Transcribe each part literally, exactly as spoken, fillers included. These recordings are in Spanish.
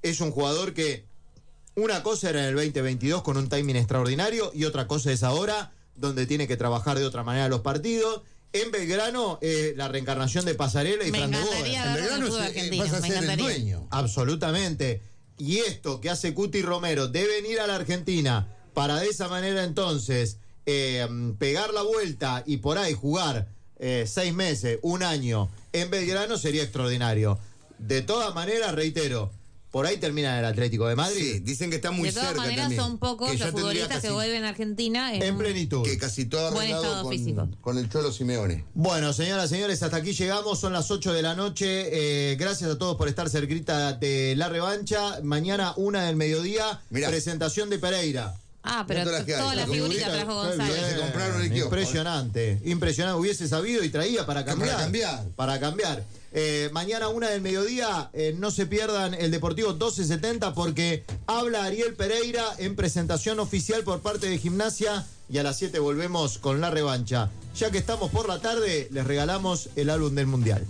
es un jugador que una cosa era en el veinte veintidós con un timing extraordinario y otra cosa es ahora, donde tiene que trabajar de otra manera los partidos. En Belgrano, eh, la reencarnación de Pasarela y me Fran de Boer. En Belgrano se, argentino, vas a ser el dueño. Absolutamente. Y esto que hace Cuti Romero de venir a la Argentina para de esa manera entonces eh, pegar la vuelta y por ahí jugar eh, seis meses, un año en Belgrano sería extraordinario. De todas maneras, reitero, por ahí termina en el Atlético de Madrid. Sí, dicen que está muy cerca. De todas maneras también. son pocos Que los futbolistas casi, que vuelven a Argentina en, en plenitud. Que casi todo buen arreglado estado físico. con, con el Cholo Simeone. Bueno, señoras y señores, hasta aquí llegamos, son las ocho de la noche. Eh, gracias a todos por estar cerquita de la revancha. Mañana, una del mediodía, Mirá. presentación de Pereira. Ah, pero todas las que hay, toda la las figurita figuritas, trajo Qué González. bien, Se compraron el kiosco. Impresionante, impresionante. Hubiese sabido y traía para cambiar. Para cambiar. Para cambiar. Eh, mañana, una del mediodía, eh, no se pierdan el Deportivo doce setenta porque habla Ariel Pereira en presentación oficial por parte de Gimnasia y a las siete volvemos con la revancha. Ya que estamos por la tarde, les regalamos el álbum del Mundial.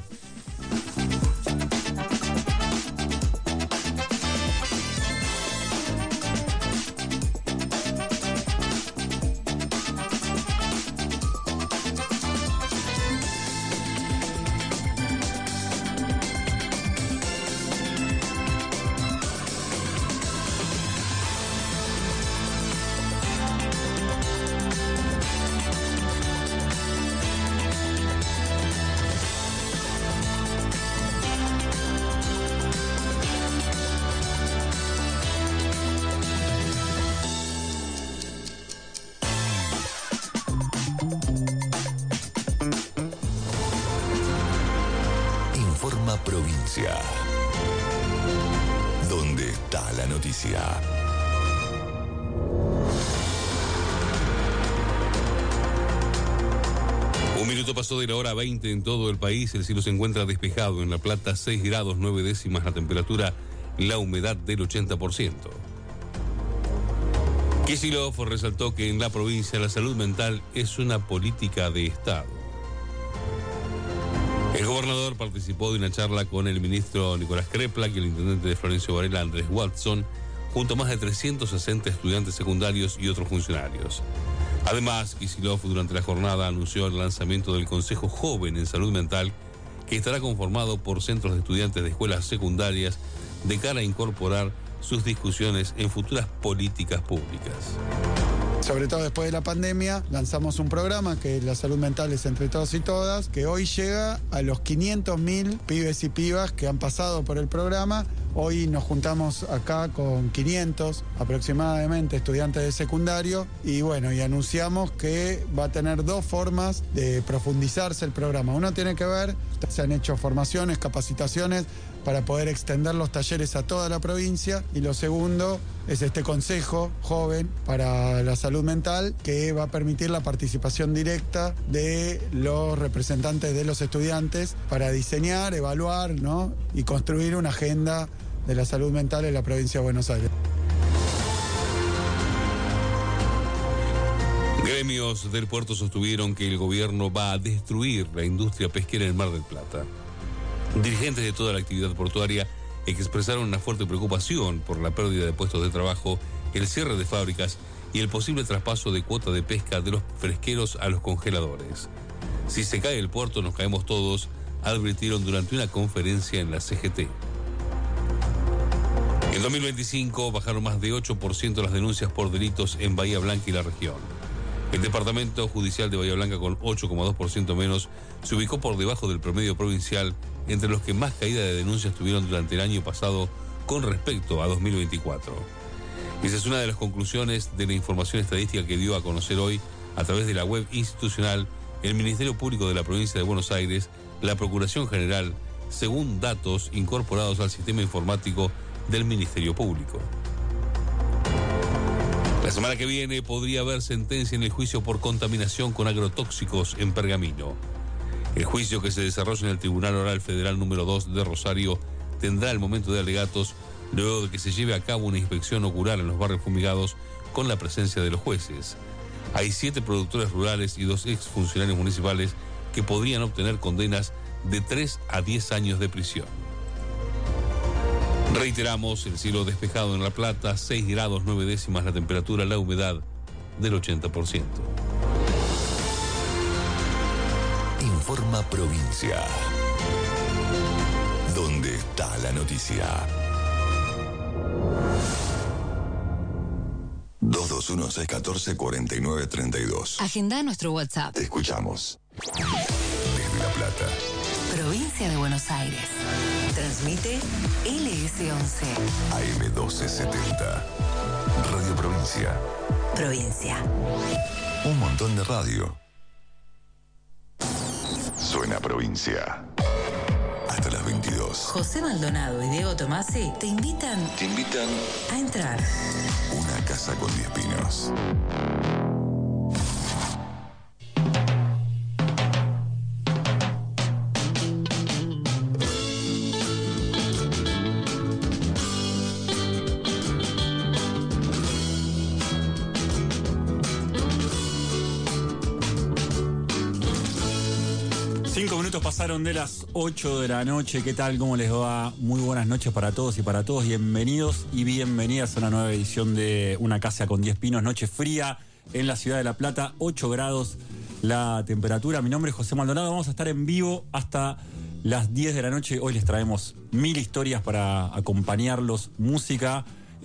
Provincia. ¿Dónde está la noticia? Un minuto pasó de la hora veinte en todo el país. El cielo se encuentra despejado. En La Plata, seis grados nueve décimas la temperatura, la humedad del ochenta por ciento. Kicillof resaltó que en la provincia la salud mental es una política de Estado. El gobernador participó de una charla con el ministro Nicolás Kreplak y el intendente de Florencio Varela, Andrés Watson, junto a más de trescientos sesenta estudiantes secundarios y otros funcionarios. Además, Kicillof durante la jornada anunció el lanzamiento del Consejo Joven en Salud Mental, que estará conformado por centros de estudiantes de escuelas secundarias de cara a incorporar sus discusiones en futuras políticas públicas. Sobre todo después de la pandemia, lanzamos un programa que es La Salud Mental es entre todos y todas, que hoy llega a los quinientos mil pibes y pibas que han pasado por el programa. Hoy nos juntamos acá con quinientos aproximadamente estudiantes de secundario y bueno, y anunciamos que va a tener dos formas de profundizarse el programa. Uno tiene que ver, se han hecho formaciones, capacitaciones para poder extender los talleres a toda la provincia y lo segundo es este Consejo Joven para la Salud Mental que va a permitir la participación directa de los representantes de los estudiantes para diseñar, evaluar, ¿no? y construir una agenda de la salud mental en la provincia de Buenos Aires. Gremios del puerto sostuvieron que el gobierno va a destruir la industria pesquera en el Mar del Plata. Dirigentes de toda la actividad portuaria expresaron una fuerte preocupación por la pérdida de puestos de trabajo, el cierre de fábricas y el posible traspaso de cuota de pesca de los fresqueros a los congeladores. Si se cae el puerto nos caemos todos, advirtieron durante una conferencia en la C G T. En dos mil veinticinco bajaron más de ocho por ciento las denuncias por delitos en Bahía Blanca y la región. El Departamento Judicial de Bahía Blanca, con ocho coma dos por ciento menos, se ubicó por debajo del promedio provincial entre los que más caída de denuncias tuvieron durante el año pasado con respecto a dos mil veinticuatro. Esa es una de las conclusiones de la información estadística que dio a conocer hoy a través de la web institucional el Ministerio Público de la Provincia de Buenos Aires, la Procuración General, según datos incorporados al sistema informático del Ministerio Público. La semana que viene podría haber sentencia en el juicio por contaminación con agrotóxicos en Pergamino. El juicio, que se desarrolla en el Tribunal Oral Federal número dos de Rosario, tendrá el momento de alegatos luego de que se lleve a cabo una inspección ocular en los barrios fumigados con la presencia de los jueces. Hay siete productores rurales y dos exfuncionarios municipales que podrían obtener condenas de tres a diez años de prisión. Reiteramos, el cielo despejado en La Plata, seis grados nueve décimas la temperatura, la humedad del ochenta por ciento. Informa Provincia. ¿Dónde está la noticia? dos dos uno seis uno cuatro cuatro nueve tres dos. Agenda nuestro WhatsApp. Te escuchamos. Desde La Plata. Provincia de Buenos Aires. Transmite L S once. A M doce setenta. Radio Provincia. Provincia. Un montón de radio. Suena Provincia. Hasta las veintidós. José Maldonado y Diego Tomasi te invitan. Te invitan a entrar. Una casa con diez pinos. Cinco minutos pasaron de las ocho de la noche. ¿Qué tal? ¿Cómo les va? Muy buenas noches para todos y para todos. Bienvenidos y bienvenidas a una nueva edición de Una Casa con diez Pinos. Noche fría en la ciudad de La Plata, ocho grados la temperatura. Mi nombre es José Maldonado. Vamos a estar en vivo hasta las diez de la noche. Hoy les traemos mil historias para acompañarlos, música,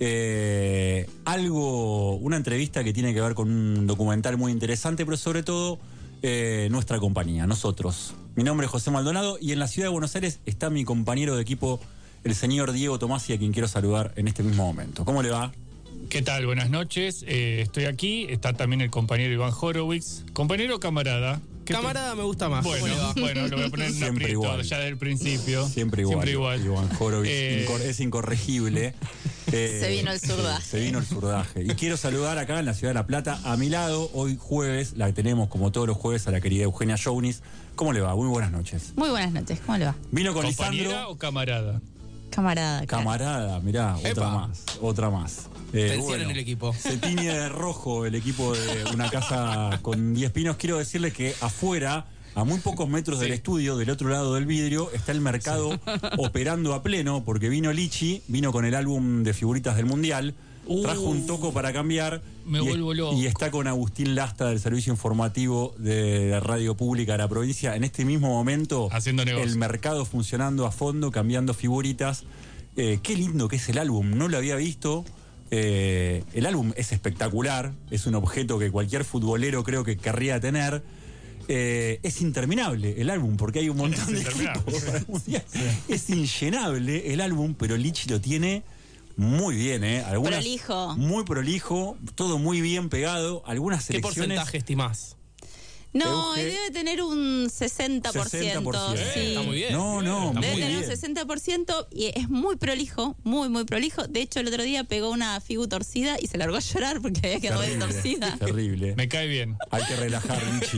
eh, algo, una entrevista que tiene que ver con un documental muy interesante, pero sobre todo eh, nuestra compañía, nosotros. Mi nombre es José Maldonado y en la ciudad de Buenos Aires está mi compañero de equipo, el señor Diego Tomasi, a quien quiero saludar en este mismo momento. ¿Cómo le va? ¿Qué tal? Buenas noches. Eh, estoy aquí. Está también el compañero Iván Horowitz. Compañero camarada. Camarada te... me gusta más. Bueno, bueno, lo voy a poner en un aprieto ya del principio. Siempre igual. Siempre igual. Iván Horowitz eh... incor- es incorregible. Eh, se vino el surdaje. Se vino el surdaje. Y quiero saludar acá en la ciudad de La Plata, a mi lado, hoy jueves, la tenemos como todos los jueves a la querida Eugenia Jounis. ¿Cómo le va? Muy buenas noches. Muy buenas noches, ¿cómo le va? Vino con ¿Compañera Lisandro. o camarada? Camarada. Claro. Camarada, mirá, Epa. otra más, otra más. Eh, Tensión bueno, en el equipo. Se tiñe de rojo el equipo de Una Casa con diez Pinos. Quiero decirles que afuera, a muy pocos metros Sí. del estudio, del otro lado del vidrio, está el mercado sí. operando a pleno, porque vino Lichi, vino con el álbum de figuritas del Mundial, uh, trajo un toco para cambiar. Me y, vuelvo loco. Y está con Agustín Lasta del Servicio Informativo de la Radio Pública de la provincia. En este mismo momento, haciendo negocio. El mercado funcionando a fondo, cambiando figuritas. Eh, qué lindo que es el álbum, no lo había visto. Eh, el álbum es espectacular, es un objeto que cualquier futbolero creo que querría tener. Eh, es interminable el álbum porque hay un montón es de equipos para el mundial. Sí. Es inllenable el álbum, pero Lichi lo tiene muy bien, ¿eh? Algunas, prolijo. Muy prolijo, todo muy bien pegado. Algunas ¿Qué selecciones. ¿Qué porcentaje estimás? No, Euge, debe tener un sesenta por ciento. sesenta por ciento. Sí. Eh, está muy bien. No, no, Está Debe muy tener bien. un sesenta por ciento y es muy prolijo, muy, muy prolijo. De hecho, el otro día pegó una figu torcida y se largó a llorar porque había quedado bien torcida. Terrible. Me cae bien. Hay que relajar, Lichi.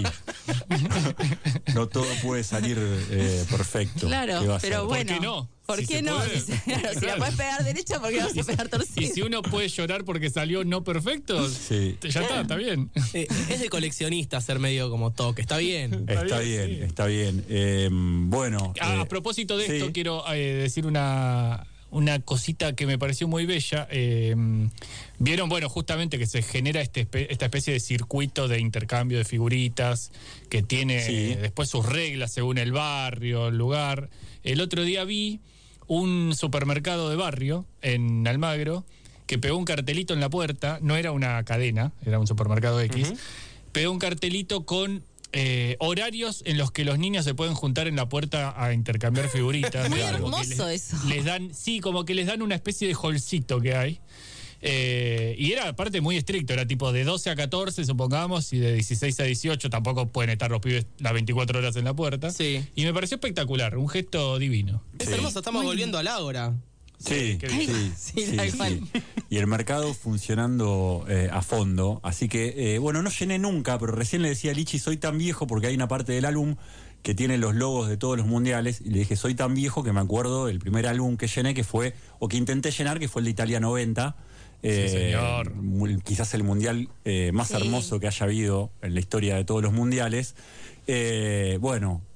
No todo puede salir eh, perfecto. Claro, pero bueno. ¿Por qué no? ¿Por si qué no? Claro, si la puedes pegar derecha, ¿por qué vas a pegar torcida? Y si uno puede llorar porque salió no perfecto, sí. ya está, está bien. Eh, es de coleccionista ser medio como toque, está bien. Está bien, sí. está bien. Eh, bueno. A, eh, a propósito de esto, sí. quiero eh, decir una, una cosita que me pareció muy bella. Eh, Vieron, bueno, justamente que se genera este, esta especie de circuito de intercambio de figuritas que tiene sí. eh, después sus reglas según el barrio, el lugar. El otro día vi un supermercado de barrio en Almagro que pegó un cartelito en la puerta, no era una cadena, era un supermercado X, uh-huh. Pegó un cartelito con eh, horarios en los que los niños se pueden juntar en la puerta a intercambiar figuritas. Muy Claro, hermoso les, eso. Les dan, sí, como que les dan una especie de holcito que hay. Eh, y era aparte muy estricto, era tipo de doce a catorce, supongamos, y de dieciséis a dieciocho, tampoco pueden estar los pibes las veinticuatro horas en la puerta. Sí. Y me pareció espectacular, un gesto divino. Es sí. hermoso, estamos Muy volviendo al Ágora. Sí, sí, sí, sí, sí, sí, sí. Y el mercado funcionando eh, a fondo. Así que, eh, bueno, no llené nunca, pero recién le decía a Lichi, soy tan viejo porque hay una parte del álbum que tiene los logos de todos los mundiales. Y le dije, soy tan viejo que me acuerdo del primer álbum que llené, que fue, o que intenté llenar, que fue el de Italia noventa. Eh, sí, señor. Quizás el mundial eh, más sí. hermoso que haya habido en la historia de todos los mundiales. Eh, bueno,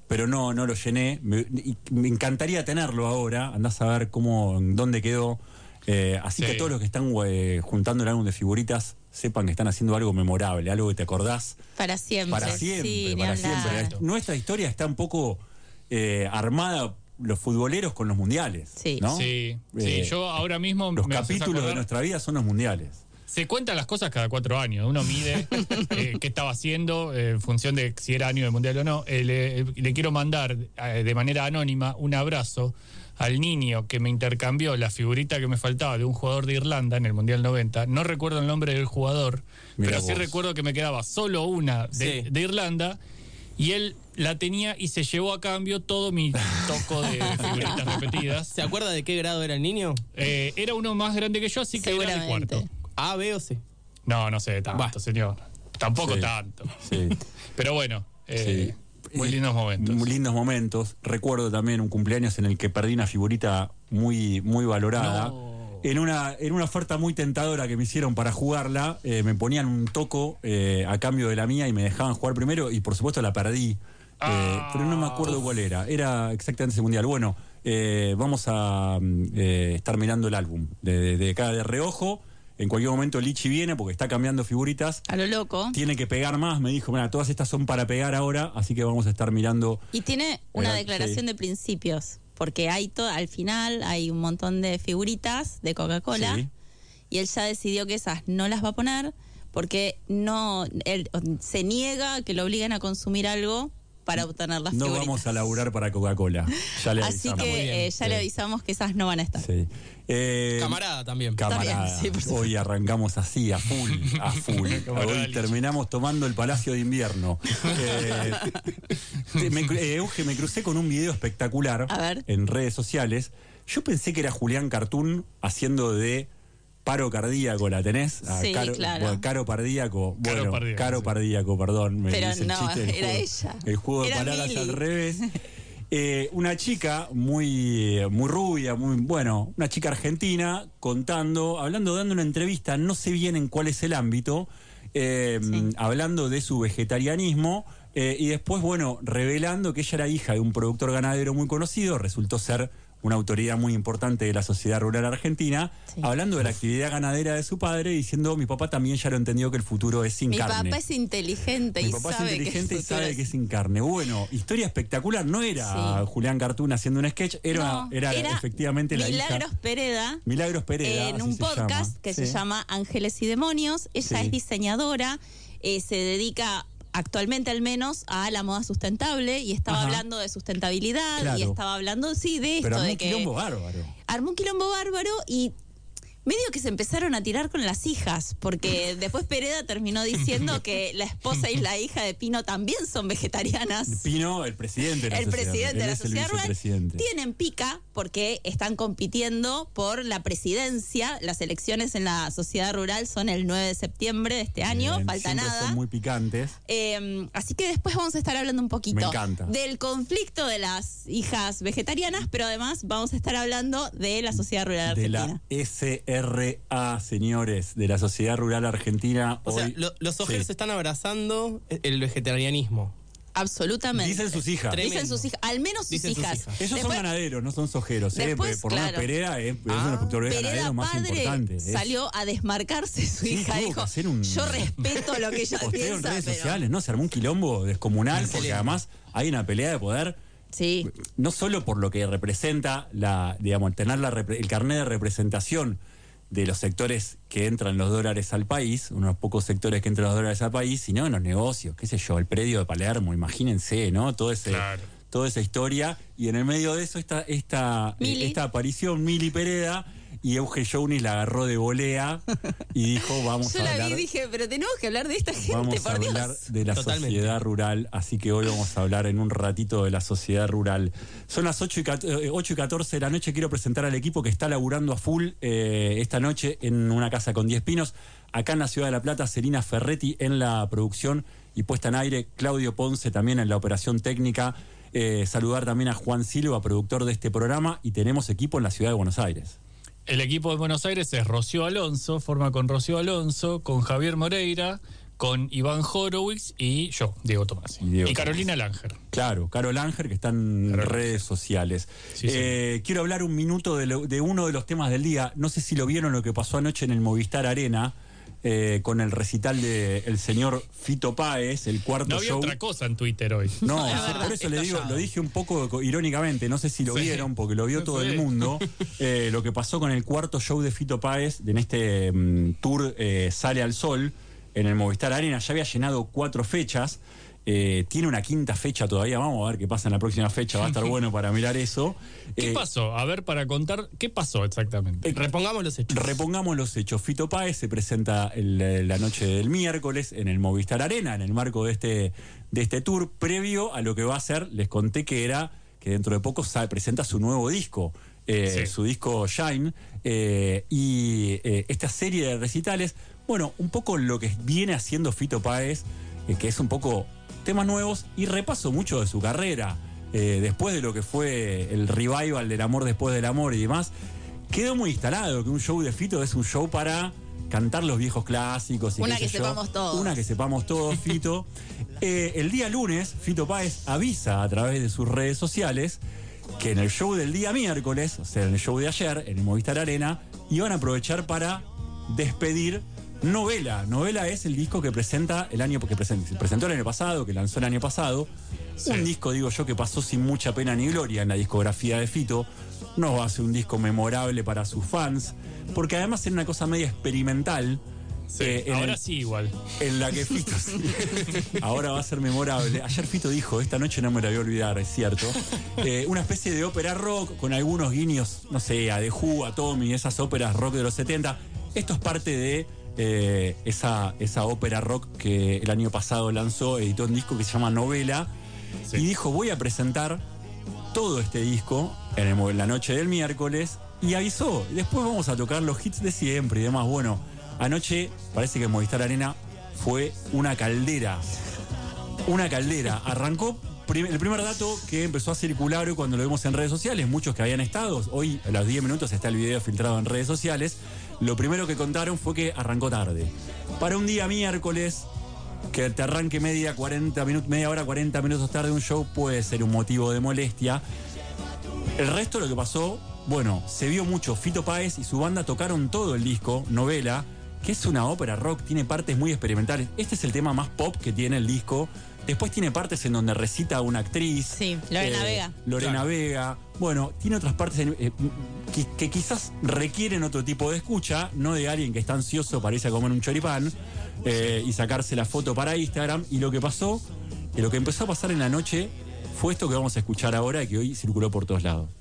pero no, no lo llené. Me, y me encantaría tenerlo ahora, andás a ver cómo, dónde quedó. Eh, así Sí. que todos los que están eh, juntando el álbum de figuritas, sepan que están haciendo algo memorable, algo que te acordás Para siempre. para siempre, Sí, ni para hablar. siempre. Nuestra historia está un poco eh, armada, los futboleros con los mundiales, Sí. ¿no? Sí, sí, Eh, yo ahora mismo Los me haces capítulos de acordar- nuestra vida son los mundiales. Se cuentan las cosas cada cuatro años. Uno mide eh, qué estaba haciendo eh, en función de si era año de mundial o no. Eh, le, le quiero mandar eh, de manera anónima un abrazo al niño que me intercambió la figurita que me faltaba de un jugador de Irlanda en el Mundial noventa. No recuerdo el nombre del jugador, Mira pero sí vos. recuerdo que me quedaba solo una de, Sí. de Irlanda. Y él la tenía y se llevó a cambio todo mi toco de figuritas repetidas. ¿Se acuerda de qué grado era el niño? Eh, era uno más grande que yo, así que era de Seguramente. cuarto. ¿A, B o C? No, no sé tanto, Bah. señor. Tampoco Sí. tanto. Sí. Pero bueno, eh, muy Eh, lindos momentos. Muy lindos momentos. Recuerdo también un cumpleaños en el que perdí una figurita muy, muy valorada. No. En una, en una oferta muy tentadora que me hicieron para jugarla, eh, me ponían un toco eh, a cambio de la mía y me dejaban jugar primero y por supuesto la perdí. Eh, Ah. pero no me acuerdo cuál era. Era exactamente ese mundial. Bueno, eh, vamos a mm, eh, estar mirando el álbum de, de, de cada de reojo. En cualquier momento Lichi viene porque está cambiando figuritas. A lo loco. Tiene que pegar más, me dijo, mira, todas estas son para pegar ahora, así que vamos a estar mirando. Y tiene una Eh, declaración sí. de principios, porque hay to- al final hay un montón de figuritas de Coca-Cola Sí. y él ya decidió que esas no las va a poner porque no él se niega a que lo obliguen a consumir algo para obtener las No figuritas. vamos a laburar para Coca-Cola. Ya le Así avisamos. Muy bien. que eh, ya Sí. le avisamos que esas no van a estar. Sí. Eh, Camarada también. Camarada. También, sí, por supuesto. Hoy arrancamos así, a full, a full. Camarada Hoy Lichi. terminamos tomando el Palacio de Invierno. Eh, me, cru- eh, Euge, me crucé con un video espectacular A ver. en redes sociales. Yo pensé que era Julián Cartoon haciendo de paro cardíaco, ¿la tenés? Ah, Sí, caro, claro. bueno, caro pardíaco. Caro Bueno, pardíaco, caro sí. pardíaco, perdón. Me Pero hice el no, chiste del era juego- ella. El juego de Era palabras Mili. al revés. Eh, una chica muy, muy rubia, muy bueno, una chica argentina contando, hablando, dando una entrevista, no sé bien en cuál es el ámbito, eh, Sí. hablando de su vegetarianismo eh, y después, bueno, revelando que ella era hija de un productor ganadero muy conocido, resultó ser una autoridad muy importante de la sociedad rural argentina, Sí. hablando de la actividad ganadera de su padre, diciendo, mi papá también ya lo entendió que el futuro es sin Mi carne. papá es inteligente Mi y papá es sabe inteligente que y sabe que es sin carne. Bueno, historia espectacular. No era Sí. Julián Cartoon haciendo un sketch, era, No, era, efectivamente la Milagros hija. Pereda Milagros Pereda. en así un se podcast llama. que Sí. se llama Ángeles y Demonios. Ella Sí. es diseñadora, eh, se dedica actualmente al menos a la moda sustentable y estaba Ajá. hablando de sustentabilidad Claro. y estaba hablando, sí, de esto, Pero armó de un que quilombo bárbaro. armó un quilombo bárbaro y medio que se empezaron a tirar con las hijas, porque después Pereda terminó diciendo que la esposa y la hija de Pino también son vegetarianas. Pino, el presidente de la El sociedad. presidente de Él la es el sociedad rural, vicepresidente. tienen pica porque están compitiendo por la presidencia. Las elecciones en la sociedad rural son el nueve de septiembre de este año, Bien, falta siempre nada. Son muy picantes. Eh, así que después vamos a estar hablando un poquito Me encanta. del conflicto de las hijas vegetarianas, pero además vamos a estar hablando de la sociedad rural De argentina. la S R A, señores, de la Sociedad Rural Argentina. O sea, Hoy- lo- los ojeros Sí. están abrazando el vegetarianismo. Absolutamente. Dicen sus hijas. Tremendo. Dicen sus hijas, al menos sus Dicen sus hijas. hijas. Ellos Después- son ganaderos, no son sojeros. ¿eh? después, Por lo menos claro. Perea es, es Ah, uno de los productores Pereda ganaderos más padre importantes. Es- salió a desmarcarse su Sí, hija. tuvo que Dijo, hacer un- yo respeto lo que ella posteo en piensa, redes pero... sociales, ¿no? Se armó un quilombo descomunal porque Excelente. además hay una pelea de poder, Sí, no solo por lo que representa la, digamos, tener la repre- el carnet de representación de los sectores que entran los dólares al país, unos pocos sectores que entran los dólares al país, sino en los negocios, qué sé yo, el predio de Palermo, imagínense, ¿no? Todo ese, Claro. toda esa historia, y en el medio de eso esta, esta, Mili. eh, esta aparición, Mili Pereda, y Euge Jones la agarró de volea y dijo, vamos yo a la hablar... vi y dije, pero tenemos que hablar de esta gente, Vamos a por hablar Dios. de la Totalmente. sociedad rural, así que hoy vamos a hablar en un ratito de la sociedad rural. Son las ocho y catorce de la noche, quiero presentar al equipo que está laburando a full eh, esta noche en una casa con diez pinos. Acá en la ciudad de La Plata, Celina Ferretti en la producción y puesta en aire, Claudio Ponce también en la operación técnica. Eh, saludar también a Juan Silva, productor de este programa, y tenemos equipo en la ciudad de Buenos Aires. El equipo de Buenos Aires es Rocío Alonso, forma con Rocío Alonso, con Javier Moreira, con Iván Horowitz y yo, Diego Tomasi. Y, Diego y Carolina Tomasi. Langer. Claro, Carol Langer, que está en Carol redes sociales. Sí, eh, sí. Quiero hablar un minuto de, lo, de uno de los temas del día. No sé si lo vieron lo que pasó anoche en el Movistar Arena. Eh, con el recital del señor Fito Páez, el cuarto No había show. otra cosa en Twitter hoy. No, Es sí, verdad, por eso le digo, estallado. lo dije un poco irónicamente, no sé si lo Sí. vieron, porque lo vio todo Sí. el mundo. Eh, lo que pasó con el cuarto show de Fito Páez en este um, tour eh, Sale al Sol en el Movistar Arena. Ya había llenado cuatro fechas. Eh, tiene una quinta fecha todavía. Vamos a ver qué pasa en la próxima fecha. Va a estar bueno para mirar eso. ¿Qué Eh, pasó? A ver, para contar, ¿qué pasó exactamente? Repongamos los hechos. Repongamos los hechos. Fito Páez se presenta el- la noche del miércoles en el Movistar Arena, en el marco de este, de este tour, previo a lo que va a ser, les conté que era, que dentro de poco sa- presenta su nuevo disco, eh, Sí. su disco Shine, eh, y eh, esta serie de recitales, bueno, un poco lo que viene haciendo Fito Páez, eh, que es un poco temas nuevos y repaso mucho de su carrera. Eh, después de lo que fue el revival del amor después del amor y demás, quedó muy instalado que un show de Fito es un show para cantar los viejos clásicos. Y Una qué que sé yo. sepamos todos. Una que sepamos todos, Fito. Eh, el día lunes, Fito Páez avisa a través de sus redes sociales que en el show del día miércoles, o sea, en el show de ayer, en el Movistar Arena, iban a aprovechar para despedir Novela. Novela es el disco que presenta el año que presenta, se presentó el año pasado, que lanzó el año pasado. Sí. Un disco, digo yo, que pasó sin mucha pena ni gloria en la discografía de Fito. No va a ser un disco memorable para sus fans, porque además era una cosa media experimental. Sí, eh, en ahora el- sí igual. En la que Fito sí. Ahora va a ser memorable. Ayer Fito dijo, esta noche no me la voy a olvidar, es cierto. Eh, una especie de ópera rock con algunos guiños, no sé, a The Who, a Tommy, esas óperas rock de los setenta. Esto es parte de eh, esa, esa ópera rock que el año pasado lanzó, editó un disco que se llama Novela. Sí. Y dijo, voy a presentar todo este disco en, el- en la noche del miércoles. Y avisó, después vamos a tocar los hits de siempre y demás. Bueno, anoche parece que Movistar Arena fue una caldera. Una caldera. Arrancó prim- el primer dato que empezó a circular hoy cuando lo vimos en redes sociales, muchos que habían estado, hoy a los diez minutos está el video filtrado en redes sociales. Lo primero que contaron fue que arrancó tarde. Para un día miércoles, que te arranque media, cuarenta minutos, media hora, cuarenta minutos tarde un show puede ser un motivo de molestia. El resto de lo que pasó, bueno, se vio mucho. Fito Páez y su banda tocaron todo el disco, Novela, que es una ópera rock, tiene partes muy experimentales. Este es el tema más pop que tiene el disco. Después tiene partes en donde recita una actriz. Sí, Lorena Vega. Lorena Claro. Vega. Bueno, tiene otras partes en- eh, que, que quizás requieren otro tipo de escucha, no de alguien que está ansioso para irse a comer un choripán eh, y sacarse la foto para Instagram. Y lo que pasó, que lo que empezó a pasar en la noche fue esto que vamos a escuchar ahora y que hoy circuló por todos lados.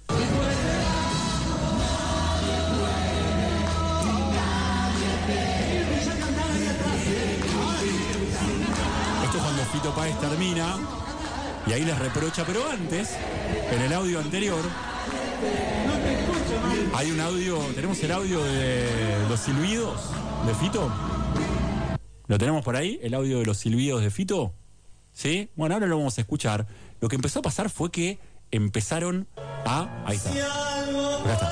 Esto es cuando Fito Páez termina y ahí les reprocha, pero antes, en el audio anterior, hay un audio, tenemos el audio de los silbidos de Fito. ¿Lo tenemos por ahí? ¿El audio de los silbidos de Fito? ¿Sí? Bueno, ahora lo vamos a escuchar. Lo que empezó a pasar fue que empezaron a... Ahí está. Acá está.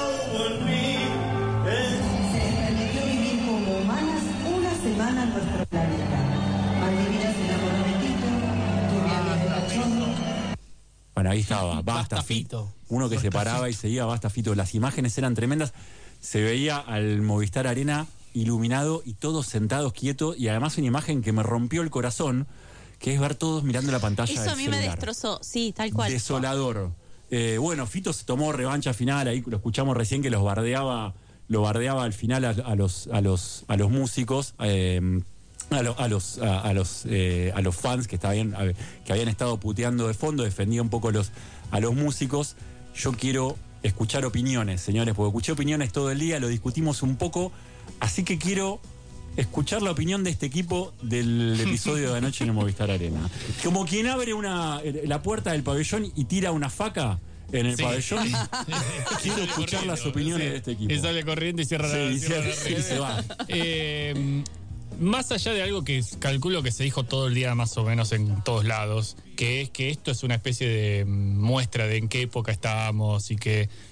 Vivir como humanas una semana en nuestro planeta. Maldivinas se enamoró de Tito, Turbiales de Cachondo. Bueno, ahí estaba, Basta, Basta, Fito. Fito. Uno que se paraba y seguía Basta Fito. Las imágenes eran tremendas. Se veía al Movistar Arena iluminado y todos sentados quietos. Y además una imagen que me rompió el corazón, que es ver todos mirando la pantalla Eso del a mí me celular. destrozó, sí, tal cual. Desolador. Eh, bueno, Fito se tomó revancha final, ahí lo escuchamos recién que los bardeaba, lo bardeaba al final a, a los, a los, a los músicos, eh, a, lo- a los, a, a los, eh, a los fans que estaban, a- que habían estado puteando de fondo, defendía un poco los, a los músicos. Yo quiero escuchar opiniones, señores, porque escuché opiniones todo el día, lo discutimos un poco, así que quiero escuchar la opinión de este equipo del episodio de anoche en el Movistar Arena. Como quien abre una, la puerta del pabellón y tira una faca en el Sí. pabellón. Y Quiero sale escuchar corriendo, las opiniones sí. de este equipo. Y sale corriendo y cierra la, Sí, cierra la sí, red. se va. Eh, más allá de algo que calculo que se dijo todo el día más o menos en todos lados, que es que esto es una especie de muestra de en qué época estábamos y que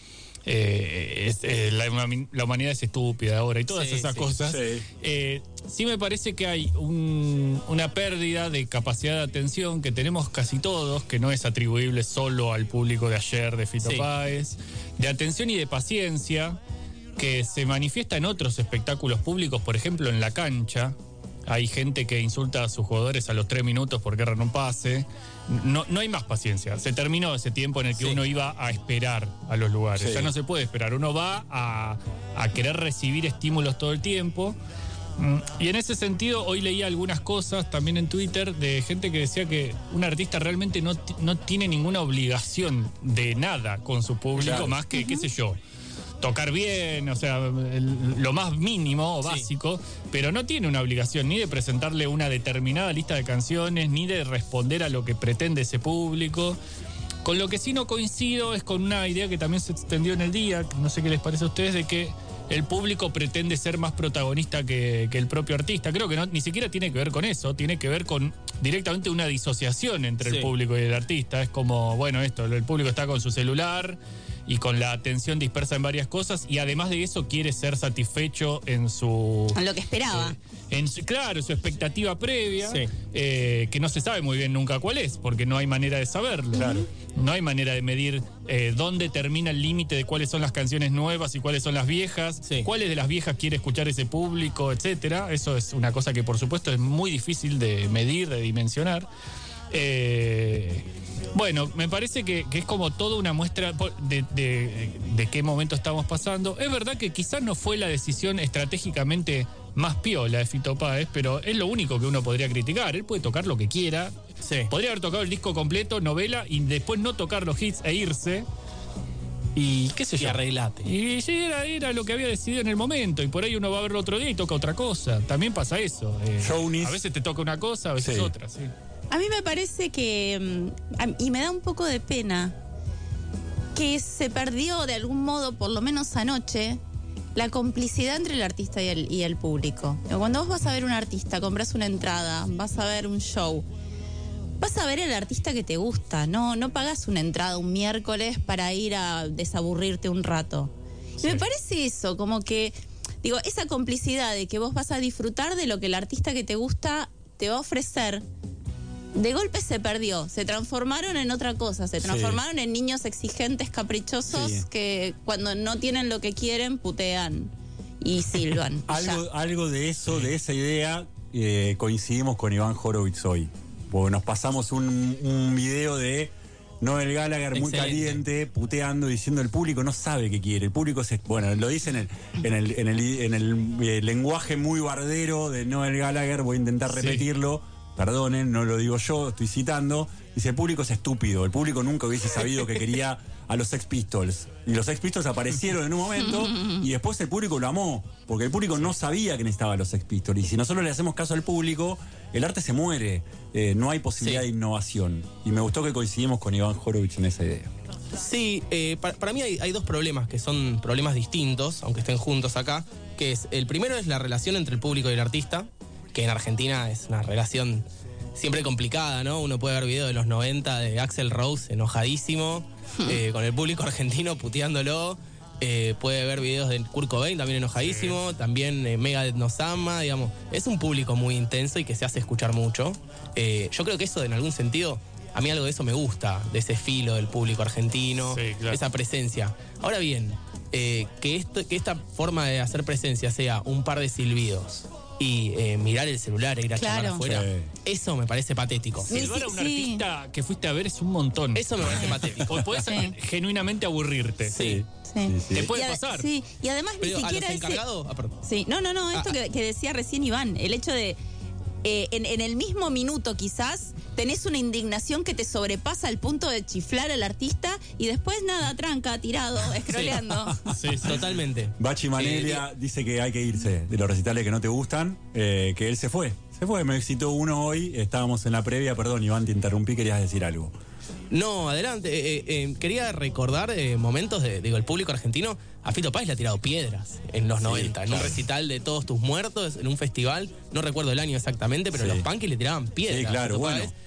eh, es, eh, la, la humanidad es estúpida ahora y todas Sí, esas sí, cosas. sí. Eh, sí me parece que hay un, una pérdida de capacidad de atención que tenemos casi todos, que no es atribuible solo al público de ayer de Fito Sí. Páez, de atención y de paciencia que se manifiesta en otros espectáculos públicos, por ejemplo en la cancha. Hay gente que insulta a sus jugadores a los tres minutos porque erran un pase. No, no hay más paciencia. Se terminó ese tiempo en el que Sí. uno iba a esperar a los lugares. Sí. Ya no se puede esperar. Uno va a, a querer recibir estímulos todo el tiempo. Mm, Y en ese sentido, hoy leía algunas cosas también en Twitter de gente que decía que un artista realmente no, ti- no tiene ninguna obligación de nada con su público, Claro. más que, qué sé yo, tocar bien, o sea, el- lo más mínimo o Sí. básico, pero no tiene una obligación ni de presentarle una determinada lista de canciones, ni de responder a lo que pretende ese público. Con lo que sí no coincido es con una idea que también se extendió en el día, que no sé qué les parece a ustedes, de que el público pretende ser más protagonista que, que el propio artista. Creo que no, ni siquiera tiene que ver con eso, tiene que ver con directamente una disociación entre Sí. el público y el artista. Es como, bueno, esto, el público está con su celular y con la atención dispersa en varias cosas y además de eso quiere ser satisfecho en su... En lo que esperaba. En su- claro, su expectativa previa, Sí. eh, que no se sabe muy bien nunca cuál es, porque no hay manera de saberlo. No hay manera de medir eh, dónde termina el límite de cuáles son las canciones nuevas y cuáles son las viejas, Sí. cuáles de las viejas quiere escuchar ese público, etcétera. Eso es una cosa que por supuesto es muy difícil de medir, de dimensionar. Eh, bueno, me parece que, que es como toda una muestra de, de, de qué momento estamos pasando. Es verdad que quizás no fue la decisión estratégicamente más piola de Fito Páez, pero es lo único que uno podría criticar. Él puede tocar lo que quiera. Sí. Podría haber tocado el disco completo, novela, y después no tocar los hits e irse. Y qué sé Y yo. arreglate. Y sí, era, era lo que había decidido en el momento. Y por ahí uno va a verlo otro día y toca otra cosa. También pasa eso. Eh, Showniz. a veces te toca una cosa, a veces Sí. otra, sí. A mí me parece que, mm, a- y me da un poco de pena, que se perdió de algún modo, por lo menos anoche, la complicidad entre el artista y el, y el público. Cuando vos vas a ver un artista, compras una entrada, vas a ver un show, vas a ver el artista que te gusta, no, no pagas una entrada un miércoles para ir a desaburrirte un rato. Y me parece eso, como que, digo, esa complicidad de que vos vas a disfrutar de lo que el artista que te gusta te va a ofrecer, de golpe se perdió, se transformaron en otra cosa, se transformaron en niños exigentes, caprichosos, Sí. que cuando no tienen lo que quieren, putean y silban. y Algo, ya. algo de eso, de esa idea, eh, coincidimos con Iván Horowitz hoy. Porque nos pasamos un, un video de Noel Gallagher muy Excelente. caliente, puteando, diciendo el público no sabe qué quiere. El público se, bueno, lo dice en el, en el, en el, en el, eh, lenguaje muy bardero de Noel Gallagher, voy a intentar Sí. repetirlo. Perdonen, no lo digo yo, estoy citando. Dice, el público es estúpido. El público nunca hubiese sabido que quería a los Sex Pistols. Y los Sex Pistols aparecieron en un momento y después el público lo amó. Porque el público no sabía que necesitaba a los Sex Pistols. Y si nosotros le hacemos caso al público, el arte se muere. Eh, no hay posibilidad Sí. de innovación. Y me gustó que coincidimos con Iván Horowitz en esa idea. Sí, eh, para, para mí hay, hay dos problemas que son problemas distintos, aunque estén juntos acá, que es, el primero es la relación entre el público y el artista, que en Argentina es una relación siempre complicada, ¿no? Uno puede ver videos de los noventa de Axl Rose enojadísimo, eh, con el público argentino puteándolo, eh, puede ver videos de Kurt Cobain también enojadísimo, también eh, Megadeth nos ama, digamos, es un público muy intenso y que se hace escuchar mucho. Eh, yo creo que eso en algún sentido, a mí algo de eso me gusta, de ese filo del público argentino, Sí, claro. esa presencia. Ahora bien, eh, que, esto, que esta forma de hacer presencia sea un par de silbidos y eh, mirar el celular e ir a Claro. charlar afuera, Sí. eso me parece patético. Sí, Silbar a sí, un sí. artista que fuiste a ver es un montón. Eso me parece patético. O podés Sí. genuinamente aburrirte. Sí. Sí. Te puede Y ade- pasar. Sí, y además Pero ni a siquiera los ese- encargados... Ah, perdón. Sí, no, no, no, esto Ah, que, que decía recién Iván, el hecho de eh, en, en el mismo minuto quizás tenés una indignación que te sobrepasa al punto de chiflar al artista y después nada, tranca, tirado, escroleando. Sí, sí. Totalmente. Bachi Manelia dice que hay que irse de los recitales que no te gustan, eh, que él se fue. Se fue, me citó uno hoy, estábamos en la previa, perdón Iván, te interrumpí, querías decir algo. No, adelante. Eh, eh, eh, quería recordar eh, momentos de, digo, el público argentino. A Fito Páez le ha tirado piedras en los noventa, en un recital de Todos Tus Muertos, en un festival, no recuerdo el año exactamente, pero Sí. los punkis le tiraban piedras. Sí, a claro, Fito bueno. Páez.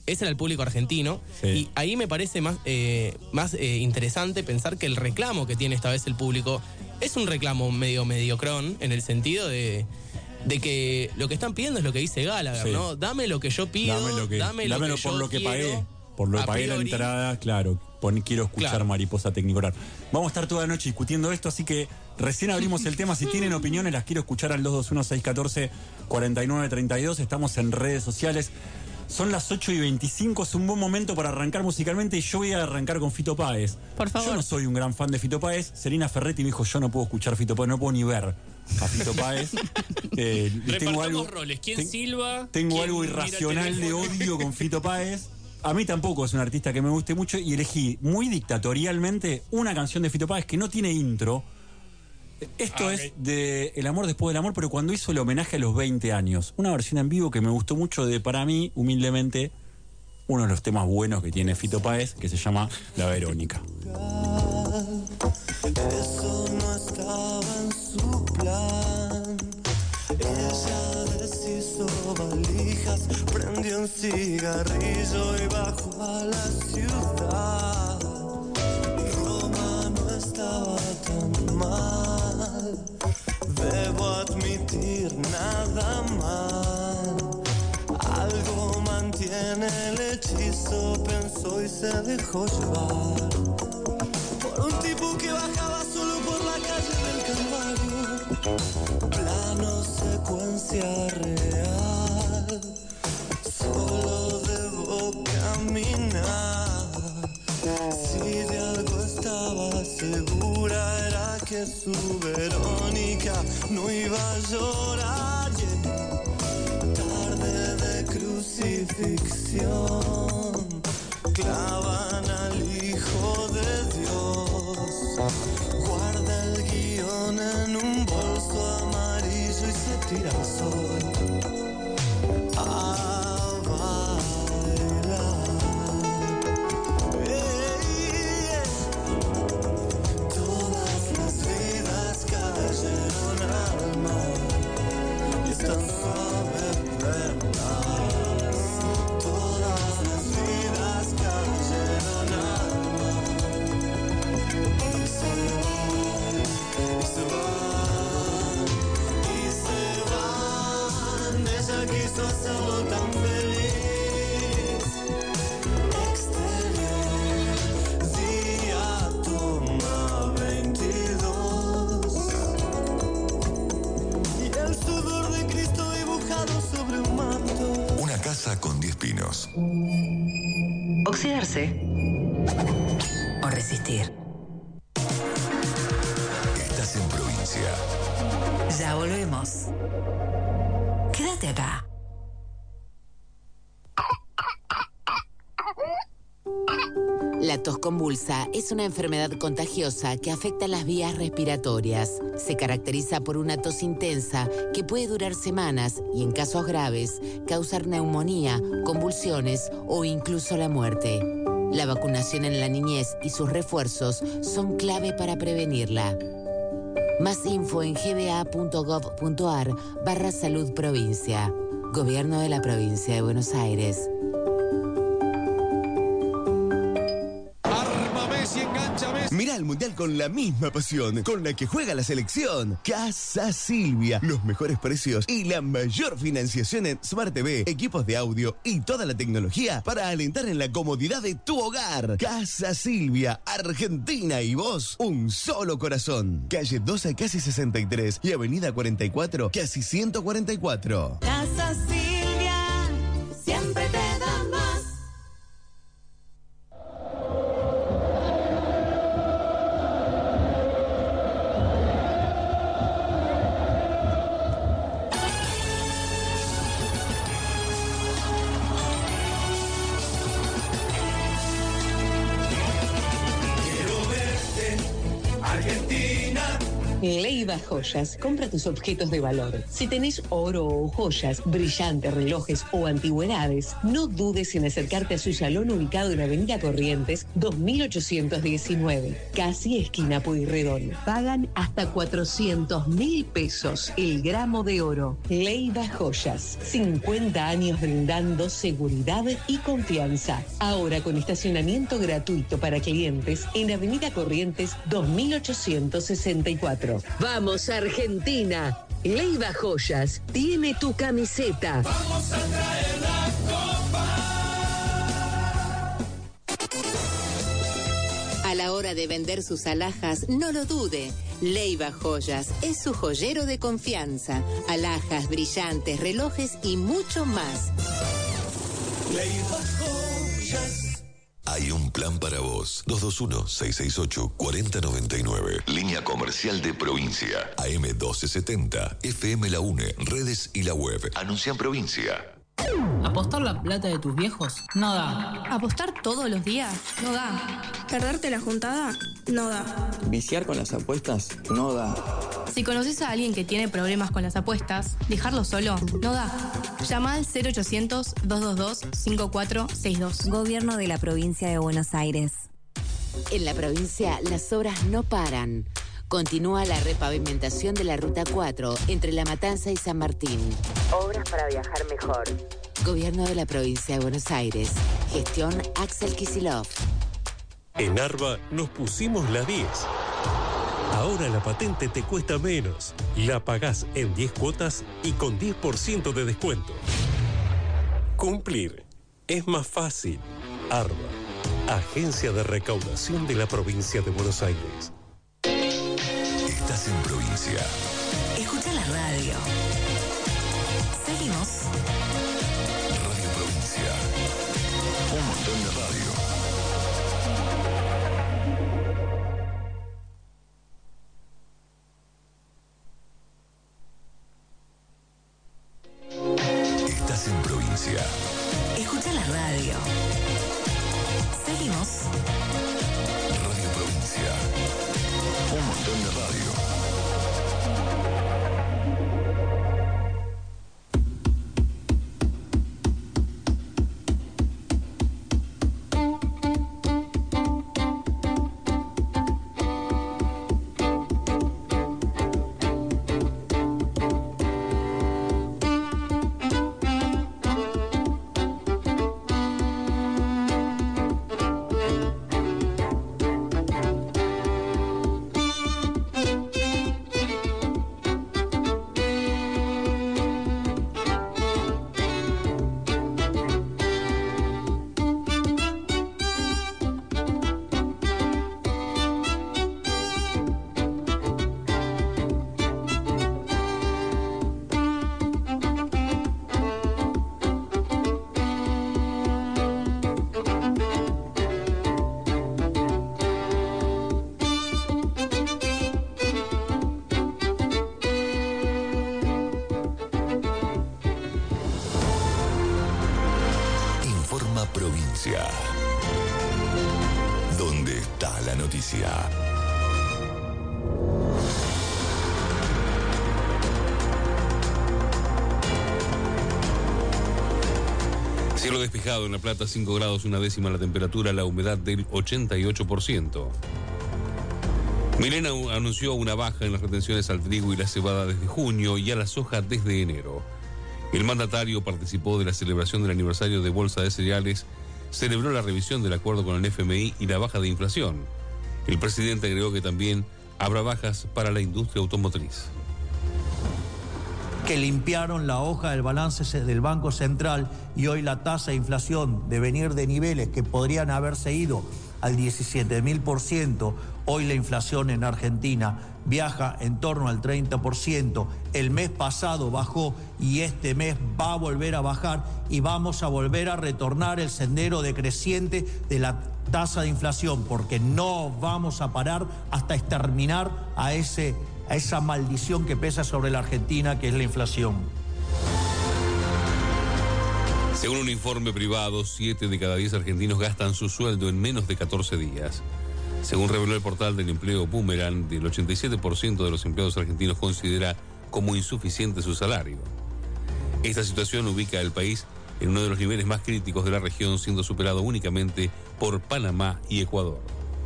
ese era el público argentino. Sí. Y ahí me parece más, eh, más eh, interesante pensar que el reclamo que tiene esta vez el público es un reclamo medio mediocrón, en el sentido de, de que lo que están pidiendo es lo que dice Gallagher, Sí. ¿no? Dame lo que yo pido, Dame lo que, dame lo dámelo que por yo lo que quiero, pagué. Por lo que a pagué la priori. entrada, claro. Pon, quiero escuchar Claro. Mariposa Tecnicolar. Vamos a estar toda la noche discutiendo esto, así que recién abrimos el tema. Si tienen opiniones, las quiero escuchar al dos dos uno, seis uno cuatro, cuatro nueve tres dos. Estamos en redes sociales. Son las ocho y veinticinco, es un buen momento para arrancar musicalmente y yo voy a arrancar con Fito Páez. Por favor. Yo no soy un gran fan de Fito Páez. Selena Ferretti me dijo, yo no puedo escuchar Fito Páez, no puedo ni ver a Fito Páez. Eh, tengo Repartamos algo, roles. ¿Quién ten- silba? Tengo ¿Quién algo mira el irracional de teléfono? odio con Fito Páez. A mí tampoco es un artista que me guste mucho y elegí muy dictatorialmente una canción de Fito Páez que no tiene intro. Esto Ah, es ok. de El amor después del amor, pero cuando hizo el homenaje a los veinte años. Una versión en vivo que me gustó mucho de, para mí, humildemente, uno de los temas buenos que tiene Fito Páez, que se llama La Verónica. Eso no estaba en su plan. Ella deshizo valijas, prendió un cigarrillo y bajó a la ciudad. Roma no estaba tan mal, debo admitir nada mal. Algo mantiene el hechizo, pensó y se dejó llevar por un tipo que bajaba solo por la calle del Calvario. Plano, secuencia real, solo debo caminar. Si de algo estaba segura era que su Verónica no iba a llorar. Yeah. Tarde de crucifixión, clavan al Hijo de Dios. Guarda el guión en un bolso amarillo y se tira al sol a bailar. Ey, todas las vidas cayeron al mar y están suaves verlas. Todas las vidas cayeron al mar y se van, y se van, y se van. Ella quiso hacerlo tan feliz. Exterior, día toma veintidós. Y el sudor de Cristo dibujado sobre un manto. Una casa con diez pinos. Oxidarse o resistir. Estás en provincia. Ya volvemos. Quédate acá. La tos convulsa es una enfermedad contagiosa que afecta las vías respiratorias. Se caracteriza por una tos intensa que puede durar semanas y, en casos graves, causar neumonía, convulsiones o incluso la muerte. La vacunación en la niñez y sus refuerzos son clave para prevenirla. Más info en gba.gov.ar barra salud provincia. Gobierno de la Provincia de Buenos Aires. Mirá el Mundial con la misma pasión con la que juega la selección. Casa Silvia. Los mejores precios y la mayor financiación en Smart T V, equipos de audio y toda la tecnología para alentar en la comodidad de tu hogar. Casa Silvia, Argentina y vos, un solo corazón. Calle doce, casi sesenta y tres y Avenida cuarenta y cuatro, casi ciento cuarenta y cuatro. Casa Silvia, siempre te da más. Leiva Joyas, compra tus objetos de valor. Si tenés oro o joyas, brillantes, relojes o antigüedades, no dudes en acercarte a su salón ubicado en Avenida Corrientes dos mil ochocientos diecinueve, casi esquina Pueyrredón. Pagan hasta cuatrocientos mil pesos el gramo de oro. Leiva Joyas, cincuenta años brindando seguridad y confianza. Ahora con estacionamiento gratuito para clientes en Avenida Corrientes dos mil ochocientos sesenta y cuatro. Vamos Argentina. Leiva Joyas tiene tu camiseta. Vamos a traer la A la hora de vender sus alhajas, no lo dude. Leiva Joyas es su joyero de confianza. Alhajas, brillantes, relojes y mucho más. Leiva Joyas. Hay un plan para vos. dos dos uno, seis seis ocho, cuatro cero nueve nueve. Línea comercial de provincia. A M doce setenta. F M La UNE. Redes y la web. Anuncia en provincia. ¿Apostar la plata de tus viejos? No da. ¿Apostar todos los días? No da. ¿Perderte la juntada? No da. ¿Viciar con las apuestas? No da. Si conoces a alguien que tiene problemas con las apuestas, dejarlo solo no da. Llama al cero ochocientos, dos dos dos, cinco cuatro seis dos. Gobierno de la Provincia de Buenos Aires. En la provincia, las obras no paran. Continúa la repavimentación de la Ruta cuatro entre La Matanza y San Martín. Obras para viajar mejor. Gobierno de la Provincia de Buenos Aires. Gestión Axel Kicillof. En Arba nos pusimos la diez. Ahora la patente te cuesta menos. La pagás en diez cuotas y con diez por ciento de descuento. Cumplir es más fácil. Arba, Agencia de Recaudación de la Provincia de Buenos Aires. Estás en provincia. Escucha la radio. Seguimos. Radio Provincia. Un montón de radio. Estás en provincia. Escucha la radio. Seguimos. Radio Provincia. Un montón de radio. Provincia. ¿Dónde está la noticia? Cielo despejado en La Plata, cinco grados, una décima la temperatura, la humedad del ochenta y ocho por ciento. Milena anunció una baja en las retenciones al trigo y la cebada desde junio y a la soja desde enero. El mandatario participó de la celebración del aniversario de Bolsa de Cereales, celebró la revisión del acuerdo con el F M I y la baja de inflación. El presidente agregó que también habrá bajas para la industria automotriz. Que limpiaron la hoja del balance del Banco Central y hoy la tasa de inflación de venir de niveles que podrían haberse ido al diecisiete mil por ciento, hoy la inflación en Argentina viaja en torno al treinta por ciento, el mes pasado bajó y este mes va a volver a bajar y vamos a volver a retornar el sendero decreciente de la tasa de inflación, porque no vamos a parar hasta exterminar a, ese, a esa maldición que pesa sobre la Argentina, que es la inflación. Según un informe privado, siete de cada diez argentinos gastan su sueldo en menos de catorce días. Según reveló el portal del empleo Boomerang, el ochenta y siete por ciento de los empleados argentinos considera como insuficiente su salario. Esta situación ubica al país en uno de los niveles más críticos de la región, siendo superado únicamente por Panamá y Ecuador.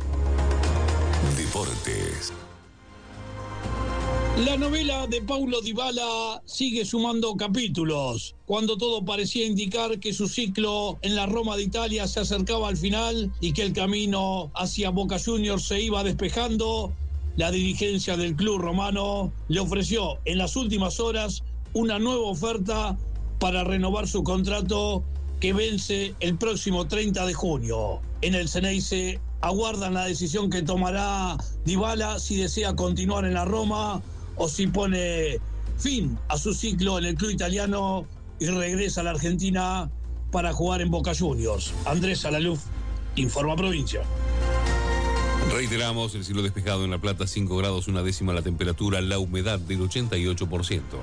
Deportes. La novela de Paulo Dybala sigue sumando capítulos. Cuando todo parecía indicar que su ciclo en la Roma de Italia se acercaba al final y que el camino hacia Boca Juniors se iba despejando, la dirigencia del club romano le ofreció en las últimas horas una nueva oferta para renovar su contrato que vence el próximo treinta de junio. En el Ceneice aguardan la decisión que tomará Dybala si desea continuar en la Roma o si pone fin a su ciclo en el club italiano y regresa a la Argentina para jugar en Boca Juniors. Andrés Salaluf, Informa Provincia. Reiteramos, el cielo despejado en La Plata, cinco grados, una décima la temperatura, la humedad del ochenta y ocho por ciento.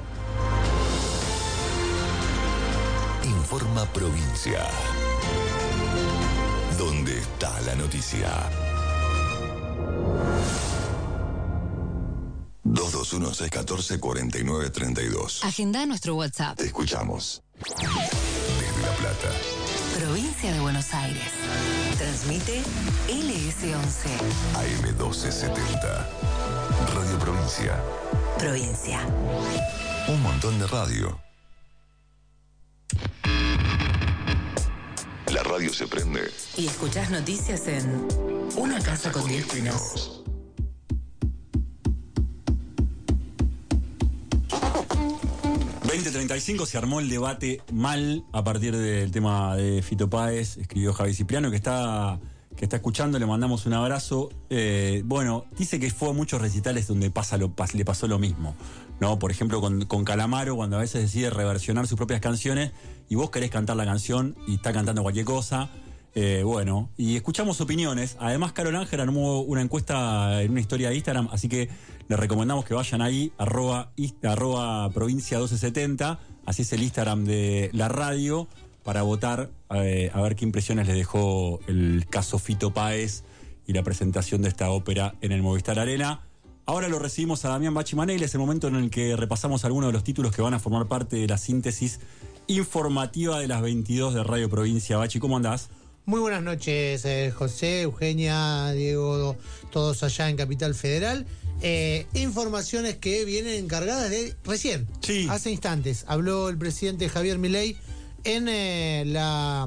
Informa Provincia. ¿Dónde está la noticia? dos dos uno, seis uno cuatro, cuatro nueve tres dos. Agenda nuestro WhatsApp. Te escuchamos. Desde La Plata. Provincia de Buenos Aires. Transmite L S once. A M doce setenta. Radio Provincia. Provincia. Un montón de radio. La radio se prende. Y escuchás noticias en Una Casa con diez Pinos. veinte treinta y cinco se armó el debate mal a partir del tema de Fito Páez, escribió Javi Cipriano, que está, que está escuchando, le mandamos un abrazo. Eh, bueno, dice que fue a muchos recitales donde pasa lo, pas, le pasó lo mismo, ¿no? Por ejemplo, con, con Calamaro, cuando a veces decide reversionar sus propias canciones y vos querés cantar la canción y está cantando cualquier cosa. Eh, bueno, y escuchamos opiniones. Además, Carol Ángel armó una encuesta en una historia de Instagram, así que les recomendamos que vayan ahí, arroba, arroba provincia doce setenta, así es el Instagram de la radio, para votar, eh, a ver qué impresiones les dejó el caso Fito Páez y la presentación de esta ópera en el Movistar Arena. Ahora lo recibimos a Damián Bachimanel, es el momento en el que repasamos algunos de los títulos que van a formar parte de la síntesis informativa de las veintidós de Radio Provincia. Bachi, ¿cómo andás? Muy buenas noches, eh, José, Eugenia, Diego, todos allá en Capital Federal. Eh, informaciones que vienen encargadas de recién, sí. Hace instantes, habló el presidente Javier Milei en, eh, la,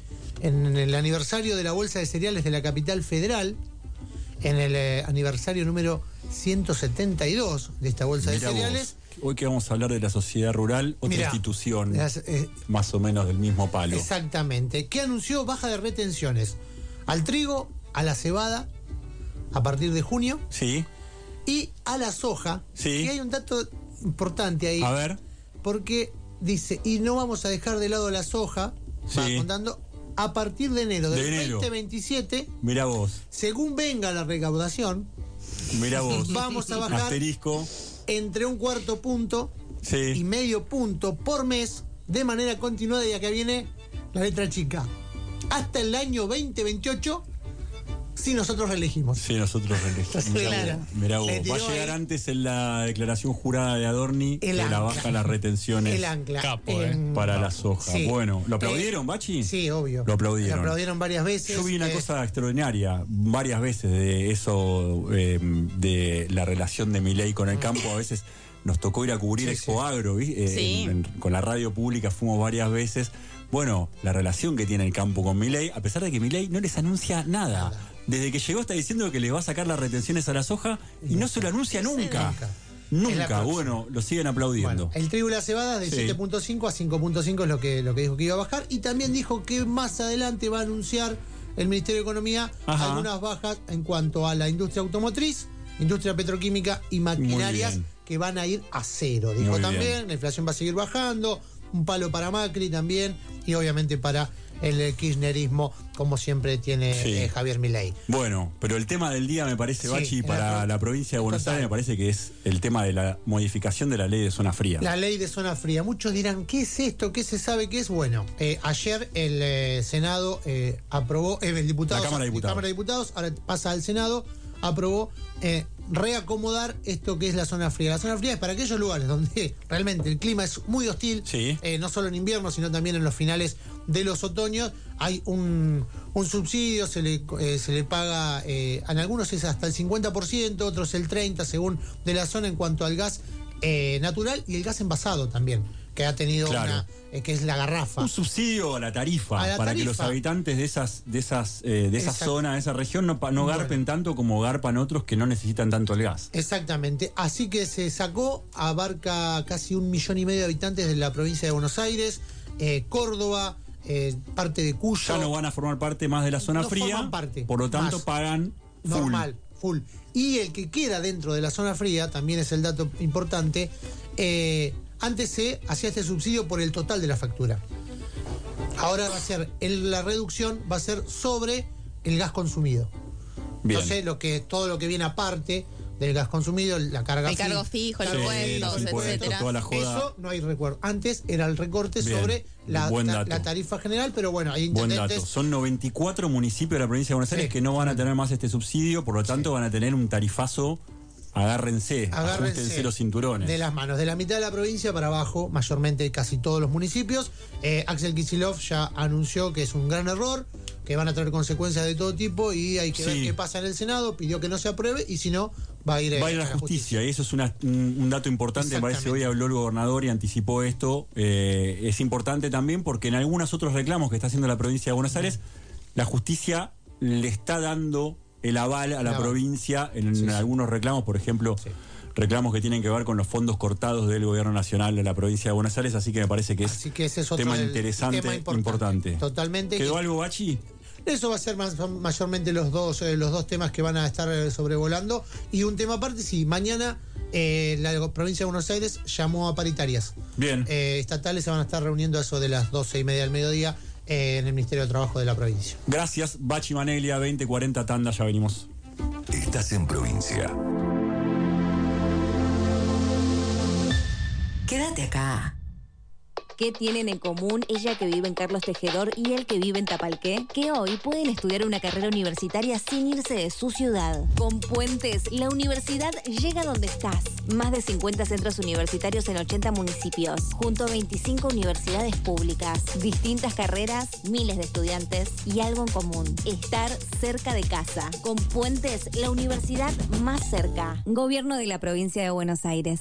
en el aniversario de la Bolsa de Cereales de la Capital Federal, en el eh, aniversario número ciento setenta y dos de esta Bolsa Mirá de Cereales. Vos. Hoy que vamos a hablar de la sociedad rural, otra Mirá, institución las, eh, más o menos del mismo palo. Exactamente, que anunció baja de retenciones al trigo, a la cebada, a partir de junio. Sí. Y a la soja. Sí. Y hay un dato importante ahí. A ver. Porque dice, y no vamos a dejar de lado la soja, sí. Va contando, a partir de enero del de enero. veinte veintisiete. Mirá vos. Según venga la recaudación. Mirá vos. Vamos a bajar. Asterisco. Entre un cuarto punto sí. y medio punto por mes de manera continuada, ya que viene la letra chica. Hasta el año veinte veintiocho, si nosotros reelegimos. Si nosotros reelegimos. Mirá claro. vos, mirá vos. Va a llegar ahí antes en la declaración jurada de Adorni que la baja las retenciones. El ancla. Capo, eh. Para la soja. Sí. Bueno, ¿lo aplaudieron, eh, Bachi? Sí, obvio. Lo aplaudieron. Lo aplaudieron varias veces. Yo vi una eh, cosa extraordinaria, varias veces, de eso, eh, de la relación de Milei con el campo. A veces nos tocó ir a cubrir sí, Expo sí. Agro, eh, sí. en, en, con la radio pública fuimos varias veces. Bueno, la relación que tiene el campo con Milei, a pesar de que Milei no les anuncia nada. nada. Desde que llegó está diciendo que le va a sacar las retenciones a la soja y no se lo anuncia nunca. Nunca. Nunca. Bueno, lo siguen aplaudiendo. Bueno, el trigo y la cebada de sí. siete punto cinco a cinco punto cinco es lo que, lo que dijo que iba a bajar. Y también dijo que más adelante va a anunciar el Ministerio de Economía Ajá. algunas bajas en cuanto a la industria automotriz, industria petroquímica y maquinarias que van a ir a cero. Dijo Muy también, bien. La inflación va a seguir bajando, un palo para Macri también y obviamente para el kirchnerismo, como siempre tiene Sí. eh, Javier Milei. Bueno, pero el tema del día me parece, Sí, Bachi, en para la- la provincia de Buenos Total. Aires me parece que es el tema de la modificación de la ley de zona fría. La ley de zona fría. Muchos dirán, ¿qué es esto? ¿Qué se sabe qué es? Bueno, eh, ayer el eh, Senado eh, aprobó, eh, el diputado, La Cámara de Diputados. Cámara de Diputados, ahora pasa al Senado, aprobó eh, reacomodar esto que es la zona fría. La zona fría es para aquellos lugares donde realmente el clima es muy hostil, Sí. eh, no solo en invierno, sino también en los finales de los otoños. Hay un, un subsidio, se le, eh, se le paga, eh, en algunos es hasta el cincuenta por ciento, otros el treinta por ciento, según de la zona en cuanto al gas eh, natural y el gas envasado también, que ha tenido Claro. una, eh, que es la garrafa. Un subsidio a la tarifa, A la para que tarifa. los habitantes de esas, de esas, eh, de esa Exacto. zona, de esa región, no, pa- no Bueno. garpen tanto como garpan otros que no necesitan tanto el gas. Exactamente, así que se sacó, abarca casi un millón y medio de habitantes de la provincia de Buenos Aires, eh, Córdoba, eh, parte de Cuyo. Ya no van a formar parte más de la zona No fría, forman parte, por lo tanto más. pagan full. Normal, full. Y el que queda dentro de la zona fría, también es el dato importante, eh, antes se hacía este subsidio por el total de la factura. Ahora va a ser, el- la reducción va a ser sobre el gas consumido. Bien. Entonces, lo que, todo lo que viene aparte del gas consumido, la carga El cargo fijo, los Sí, impuestos, los impuestos, etcétera. toda la joda. Eso no hay recuerdo. Antes era el recorte Bien, sobre la, buen ta- dato. la tarifa general, pero bueno, hay Buen intendentes. dato. Son noventa y cuatro municipios de la provincia de Buenos Aires Sí. que no van a tener más este subsidio, por lo tanto van a tener un tarifazo. Agárrense, Agárrense ajustense los cinturones. de las manos, de la mitad de la provincia para abajo, mayormente casi todos los municipios. Eh, Axel Kicillof ya anunció que es un gran error, que van a traer consecuencias de todo tipo y hay que ver Sí. qué pasa en el Senado. Pidió que no se apruebe y si no, va a ir, eh, Va a ir a la justicia, y eso es una- un, un dato importante. Me parece que hoy habló el gobernador y anticipó esto. Eh, es importante también porque en algunos otros reclamos que está haciendo la provincia de Buenos Aires, la justicia le está dando el aval a la El aval. provincia en, Sí, sí. algunos reclamos, por ejemplo, reclamos que tienen que ver con los fondos cortados del gobierno nacional de la provincia de Buenos Aires, así que me parece que es, Así que ese es otro tema del- interesante, tema importante. importante. Totalmente. ¿Quedó Y- algo, Bachi? Eso va a ser más, mayormente los dos, eh, los dos temas que van a estar eh, sobrevolando. Y un tema aparte, sí, mañana eh, la provincia de Buenos Aires llamó a paritarias. Bien. Eh, estatales se van a estar reuniendo a eso de las doce y media del mediodía eh, en el Ministerio de Trabajo de la provincia. Gracias, Bachi Maneglia, veinte cuarenta tanda, ya venimos. Estás en provincia. Quédate acá. ¿Qué tienen en común ella que vive en Carlos Tejedor y él que vive en Tapalqué? Que hoy pueden estudiar una carrera universitaria sin irse de su ciudad. Con Puentes, la universidad llega donde estás. Más de cincuenta centros universitarios en ochenta municipios, junto a veinticinco universidades públicas. Distintas carreras, miles de estudiantes y algo en común: estar cerca de casa. Con Puentes, la universidad más cerca. Gobierno de la provincia de Buenos Aires.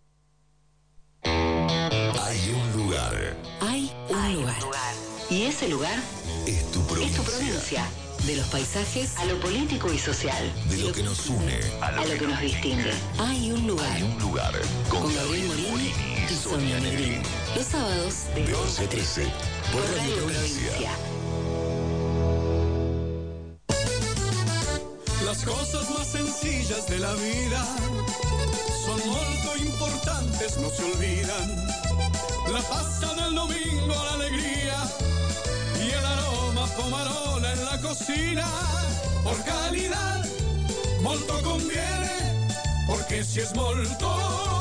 Hay un lugar. Hay un lugar. Y ese lugar Es tu es provincia. tu provincia. De los paisajes a lo político y social. De lo que nos une A lo que nos distingue. Hay un lugar. Hay un lugar. Con, Con Gabriel Morini y Sonia Negrín. Los sábados De once a trece. Por Radio Provincia. Las cosas más sencillas de la vida son molto importantes, no se olvidan. La pasta del domingo, la alegría y el aroma pomarola en la cocina. Por calidad, molto conviene, porque si es molto,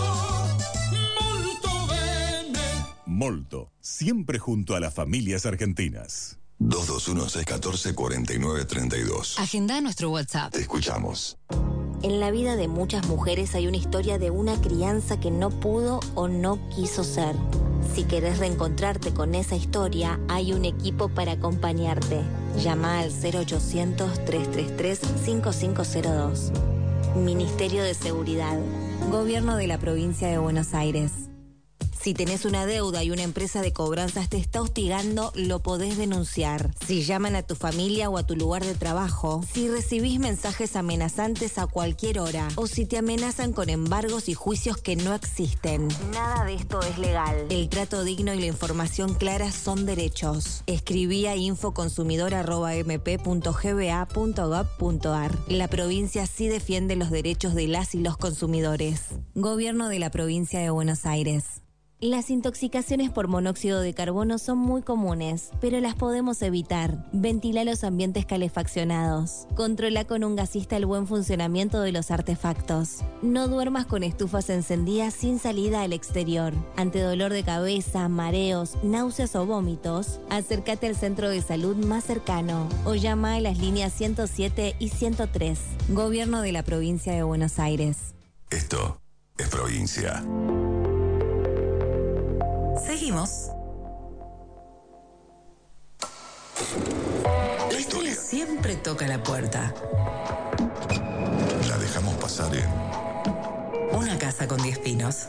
molto bene. Molto, siempre junto a las familias argentinas. dos dos uno, seis uno cuatro, cuatro nueve tres dos. Agenda nuestro WhatsApp. Te escuchamos. En la vida de muchas mujeres hay una historia de una crianza que no pudo o no quiso ser. Si querés reencontrarte con esa historia, hay un equipo para acompañarte. Llama al cero ochocientos, tres tres tres, cinco cinco cero dos. Ministerio de Seguridad. Gobierno de la provincia de Buenos Aires. Si tenés una deuda y una empresa de cobranzas te está hostigando, lo podés denunciar. Si llaman a tu familia o a tu lugar de trabajo, si recibís mensajes amenazantes a cualquier hora, o si te amenazan con embargos y juicios que no existen. Nada de esto es legal. El trato digno y la información clara son derechos. Escribí a infoconsumidor arroba m p punto g b a punto gov punto a r. La provincia sí defiende los derechos de las y los consumidores. Gobierno de la provincia de Buenos Aires. Las intoxicaciones por monóxido de carbono son muy comunes, pero las podemos evitar. Ventila los ambientes calefaccionados. Controla con un gasista el buen funcionamiento de los artefactos. No duermas con estufas encendidas sin salida al exterior. Ante dolor de cabeza, mareos, náuseas o vómitos, acércate al centro de salud más cercano o llama a las líneas ciento siete y ciento tres. Gobierno de la Provincia de Buenos Aires. Esto es Provincia. Seguimos. La historia siempre toca la puerta. La dejamos pasar en Una casa con diez pinos.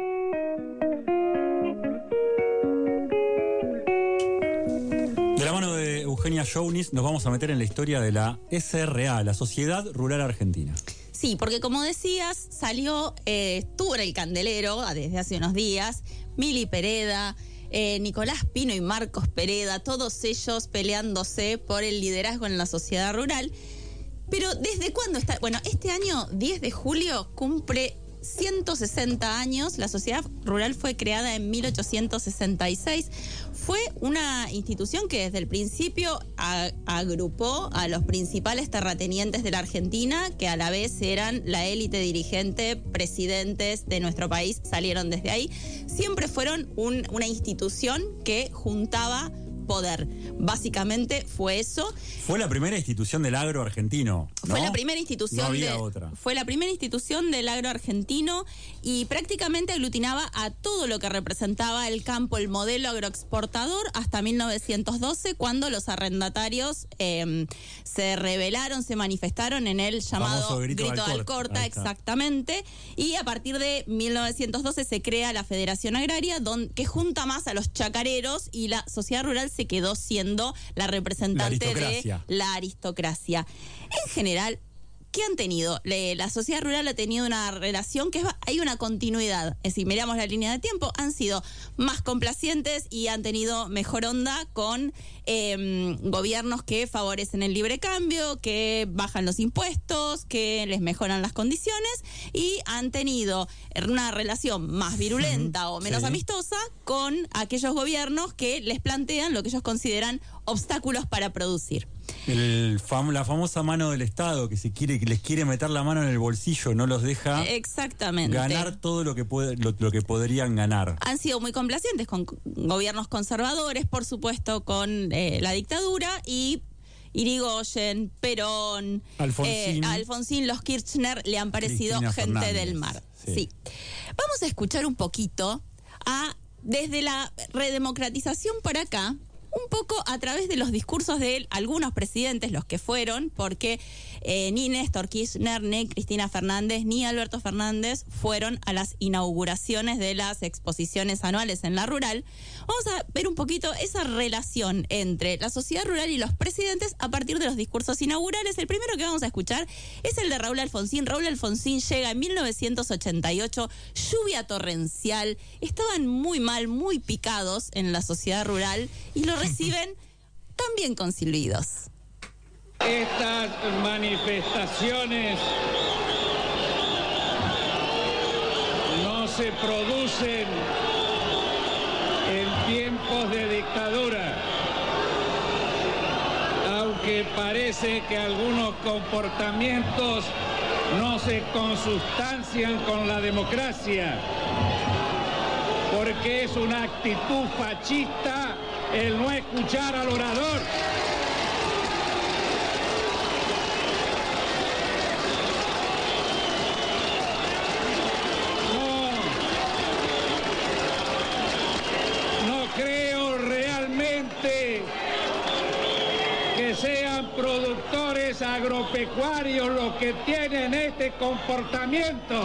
De la mano de Eugenia Jounis nos vamos a meter en la historia de la S R A, la Sociedad Rural Argentina. Sí, porque como decías, salió, eh, estuvo en el candelero desde hace unos días, Mili Pereda, eh, Nicolás Pino y Marcos Pereda, todos ellos peleándose por el liderazgo en la sociedad rural. Pero ¿desde cuándo está? Bueno, este año, diez de julio, cumple ciento sesenta años. La sociedad rural fue creada en mil ochocientos sesenta y seis. Fue una institución que desde el principio a, agrupó a los principales terratenientes de la Argentina, que a la vez eran la élite dirigente, presidentes de nuestro país, salieron desde ahí. Siempre fueron un, una institución que juntaba poder. Básicamente fue eso. Fue la primera institución del agro argentino, ¿no? Fue la primera institución. No había de, otra. Fue la primera institución del agro argentino y prácticamente aglutinaba a todo lo que representaba el campo, el modelo agroexportador, hasta mil novecientos doce, cuando los arrendatarios eh, se rebelaron, se manifestaron en el llamado Grito, grito de Alcorta, exactamente. Y a partir de mil novecientos doce se crea la Federación Agraria, donde, que junta más a los chacareros, y la sociedad rural se quedó siendo la representante la de la aristocracia. En general, ¿qué han tenido? Le, la sociedad rural ha tenido una relación que es, hay una continuidad. Es decir, miramos la línea de tiempo, han sido más complacientes y han tenido mejor onda con eh, gobiernos que favorecen el libre cambio, que bajan los impuestos, que les mejoran las condiciones, y han tenido una relación más virulenta o menos sí. amistosa con aquellos gobiernos que les plantean lo que ellos consideran obstáculos para producir. El fam la famosa mano del Estado, que si quiere, que les quiere meter la mano en el bolsillo, no los deja exactamente ganar todo lo que puede, lo, lo que podrían ganar. Han sido muy complacientes con gobiernos conservadores, por supuesto, con eh, la dictadura, y Irigoyen, Perón, Alfonsín, eh, Alfonsín, los Kirchner le han parecido Cristina gente Fernández. del mar. Sí. Sí. Vamos a escuchar un poquito a desde la redemocratización para acá, un poco a través de los discursos de algunos presidentes, los que fueron, porque eh, ni Néstor Kirchner, ni Cristina Fernández, ni Alberto Fernández fueron a las inauguraciones de las exposiciones anuales en la rural. Vamos a ver un poquito esa relación entre la sociedad rural y los presidentes a partir de los discursos inaugurales. El primero que vamos a escuchar es el de Raúl Alfonsín. Raúl Alfonsín llega en mil novecientos ochenta y ocho, lluvia torrencial, estaban muy mal, muy picados en la sociedad rural y lo reciben también con silbidos. Estas manifestaciones no se producen en tiempos de dictadura, aunque parece que algunos comportamientos no se consustancian con la democracia, porque es una actitud fascista el no escuchar al orador. No, no creo realmente que sean productores agropecuarios los que tienen este comportamiento.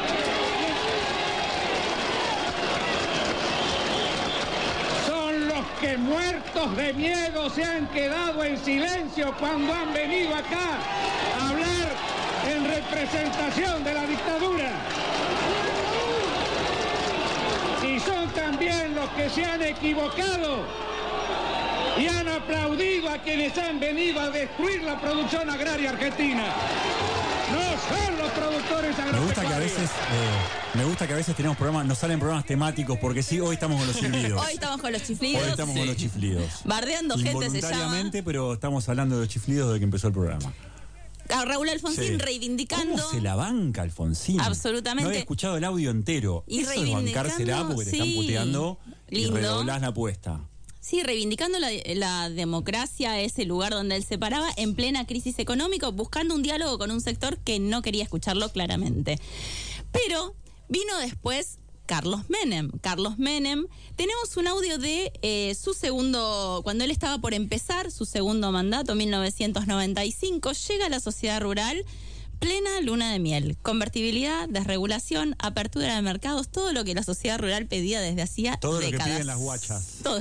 Que muertos de miedo se han quedado en silencio cuando han venido acá a hablar en representación de la dictadura. Y son también los que se han equivocado y han aplaudido a quienes han venido a destruir la producción agraria argentina. No. son los productores agropecuarios. Me gusta que a veces, eh, me gusta que a veces tenemos programas, nos salen programas temáticos, porque sí, hoy estamos con los silbidos. Hoy estamos con los chiflidos. Hoy estamos sí. con los chiflidos. Bardeando gente se llama. Involuntariamente, pero estamos hablando de los chiflidos desde que empezó el programa. A Raúl Alfonsín sí. reivindicando. ¿Cómo se la banca Alfonsín? Absolutamente. No había escuchado el audio entero. Y eso es bancársela porque te sí. están puteando Lindo. Y redoblás la apuesta. Sí, reivindicando la, la democracia, ese lugar donde él se paraba en plena crisis económica, buscando un diálogo con un sector que no quería escucharlo claramente. Pero vino después Carlos Menem. Carlos Menem, tenemos un audio de eh, su segundo, cuando él estaba por empezar su segundo mandato, mil novecientos noventa y cinco, llega a la sociedad rural, plena luna de miel, convertibilidad, desregulación, apertura de mercados, todo lo que la sociedad rural pedía desde hacía todo décadas. Todo lo que piden las guachas. Todo.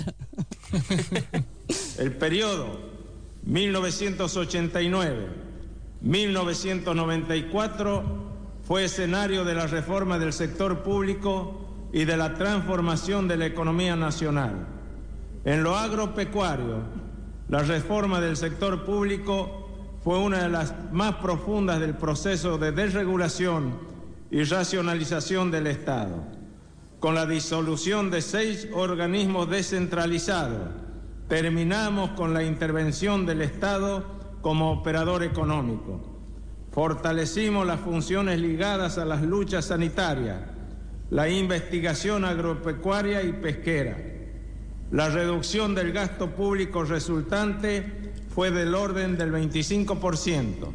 El periodo mil novecientos ochenta y nueve a mil novecientos noventa y cuatro fue escenario de la reforma del sector público y de la transformación de la economía nacional. En lo agropecuario, la reforma del sector público fue una de las más profundas del proceso de desregulación y racionalización del Estado. Con la disolución de seis organismos descentralizados, terminamos con la intervención del Estado como operador económico. Fortalecimos las funciones ligadas a las luchas sanitarias, la investigación agropecuaria y pesquera. La reducción del gasto público resultante fue del orden del veinticinco por ciento.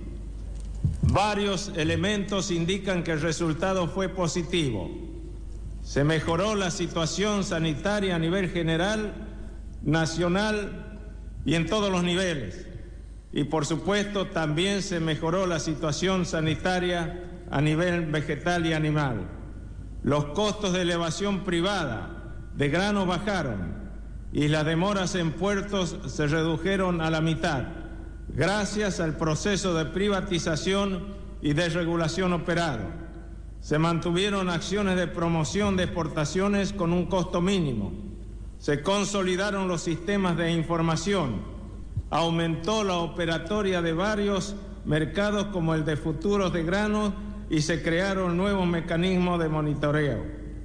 Varios elementos indican que el resultado fue positivo. Se mejoró la situación sanitaria a nivel general, nacional y en todos los niveles. Y por supuesto también se mejoró la situación sanitaria a nivel vegetal y animal. Los costos de elevación privada de grano bajaron y las demoras en puertos se redujeron a la mitad, gracias al proceso de privatización y desregulación operado. Se mantuvieron acciones de promoción de exportaciones con un costo mínimo. Se consolidaron los sistemas de información. Aumentó la operatoria de varios mercados como el de futuros de grano y se crearon nuevos mecanismos de monitoreo.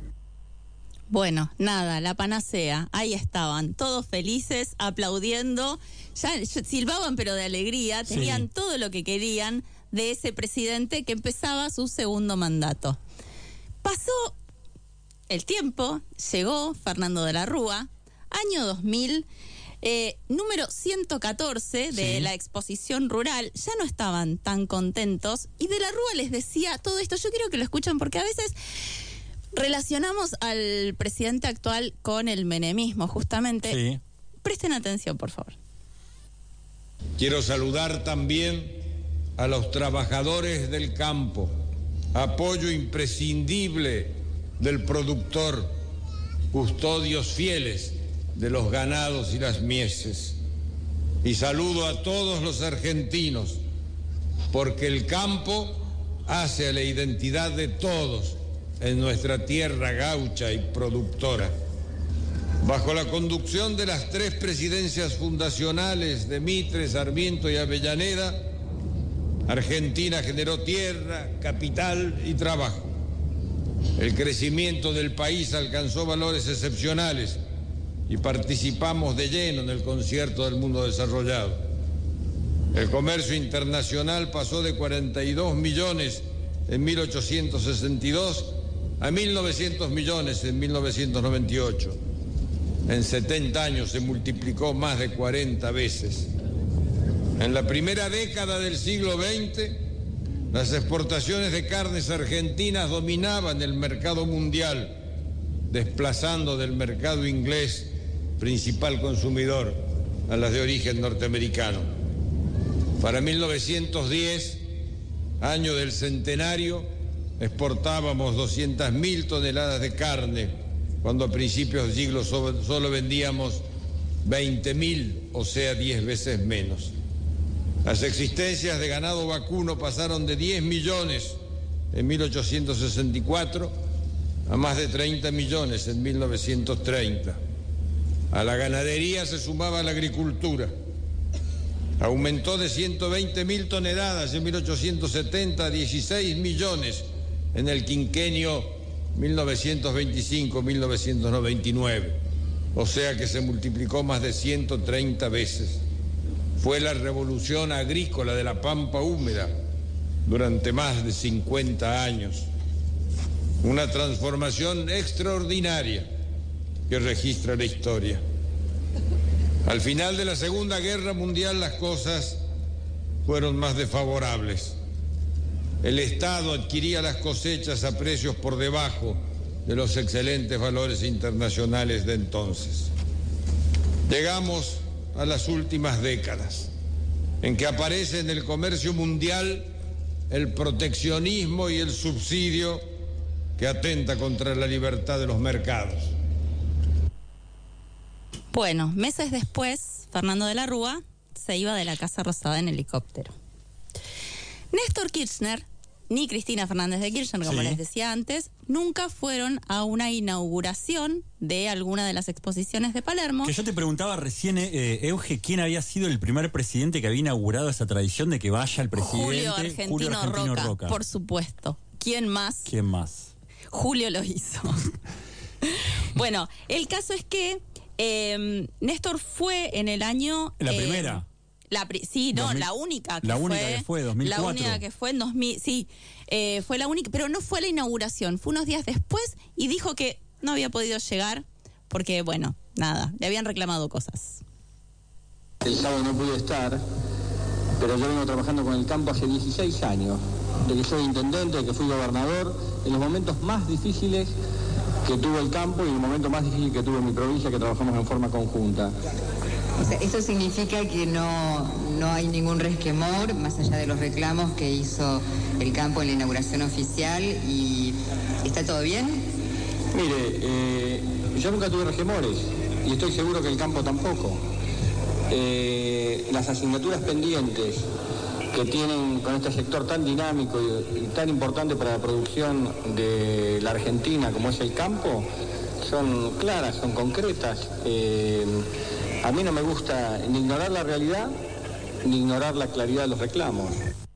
Bueno, nada, la panacea. Ahí estaban, todos felices, aplaudiendo. Ya silbaban, pero de alegría. Tenían sí. todo lo que querían de ese presidente que empezaba su segundo mandato. Pasó el tiempo, llegó Fernando de la Rúa, año dos mil, eh, número ciento catorce de sí. la exposición rural. Ya no estaban tan contentos y de la Rúa les decía todo esto. Yo quiero que lo escuchen porque a veces relacionamos al presidente actual con el menemismo, justamente. Sí. Presten atención, por favor. Quiero saludar también a los trabajadores del campo, apoyo imprescindible del productor, custodios fieles de los ganados y las mieses. Y saludo a todos los argentinos, porque el campo hace a la identidad de todos en nuestra tierra gaucha y productora. Bajo la conducción de las tres presidencias fundacionales de Mitre, Sarmiento y Avellaneda, Argentina generó tierra, capital y trabajo. El crecimiento del país alcanzó valores excepcionales y participamos de lleno en el concierto del mundo desarrollado. El comercio internacional pasó de cuarenta y dos millones en mil ochocientos sesenta y dos a mil novecientos millones en mil novecientos noventa y ocho. En setenta años se multiplicó más de cuarenta veces. En la primera década del siglo veinte, las exportaciones de carnes argentinas dominaban el mercado mundial, desplazando del mercado inglés, principal consumidor, a las de origen norteamericano. Para mil novecientos diez, año del centenario, exportábamos doscientas mil toneladas de carne, cuando a principios del siglo solo vendíamos veinte mil, o sea, diez veces menos. Las existencias de ganado vacuno pasaron de diez millones en mil ochocientos sesenta y cuatro a más de treinta millones en mil novecientos treinta. A la ganadería se sumaba la agricultura. Aumentó de ciento veinte mil toneladas en mil ochocientos setenta a dieciséis millones en el quinquenio mil novecientos veinticinco a mil novecientos noventa y nueve. O sea que se multiplicó más de ciento treinta veces. Fue la revolución agrícola de la pampa húmeda durante más de cincuenta años. Una transformación extraordinaria que registra la historia. Al final de la Segunda Guerra Mundial las cosas fueron más desfavorables. El Estado adquiría las cosechas a precios por debajo de los excelentes valores internacionales de entonces. Llegamos a las últimas décadas, en que aparece en el comercio mundial el proteccionismo y el subsidio que atenta contra la libertad de los mercados. Bueno, meses después, Fernando de la Rúa se iba de la Casa Rosada en helicóptero. Néstor Kirchner, ni Cristina Fernández de Kirchner, como Sí. les decía antes, nunca fueron a una inauguración de alguna de las exposiciones de Palermo. Que yo te preguntaba recién, eh, Euge, ¿quién había sido el primer presidente que había inaugurado esa tradición de que vaya el presidente? Julio Argentino, Julio Argentino Roca, Roca, por supuesto. ¿Quién más? ¿Quién más? Julio lo hizo. Bueno, el caso es que eh, Néstor fue en el año... La eh, primera. La pri- sí, no, dos mil la única que la fue. única que fue, dos mil cuatro. La única que fue en dos mil, sí, eh, fue la única, pero no fue la inauguración, fue unos días después y dijo que no había podido llegar porque, bueno, nada, le habían reclamado cosas. El sábado no pude estar, pero yo vengo trabajando con el campo hace dieciséis años, de que soy intendente, de que fui gobernador, en los momentos más difíciles que tuvo el campo y en el momento más difícil que tuvo mi provincia, que trabajamos en forma conjunta. O sea, eso significa que no, no hay ningún resquemor, más allá de los reclamos que hizo el campo en la inauguración oficial, y ¿está todo bien? Mire, eh, yo nunca tuve resquemores y estoy seguro que el campo tampoco. Eh, las asignaturas pendientes que tienen con este sector tan dinámico y, y tan importante para la producción de la Argentina como es el campo, son claras, son concretas. Eh, a mí no me gusta ni ignorar la realidad ni ignorar la claridad de los reclamos.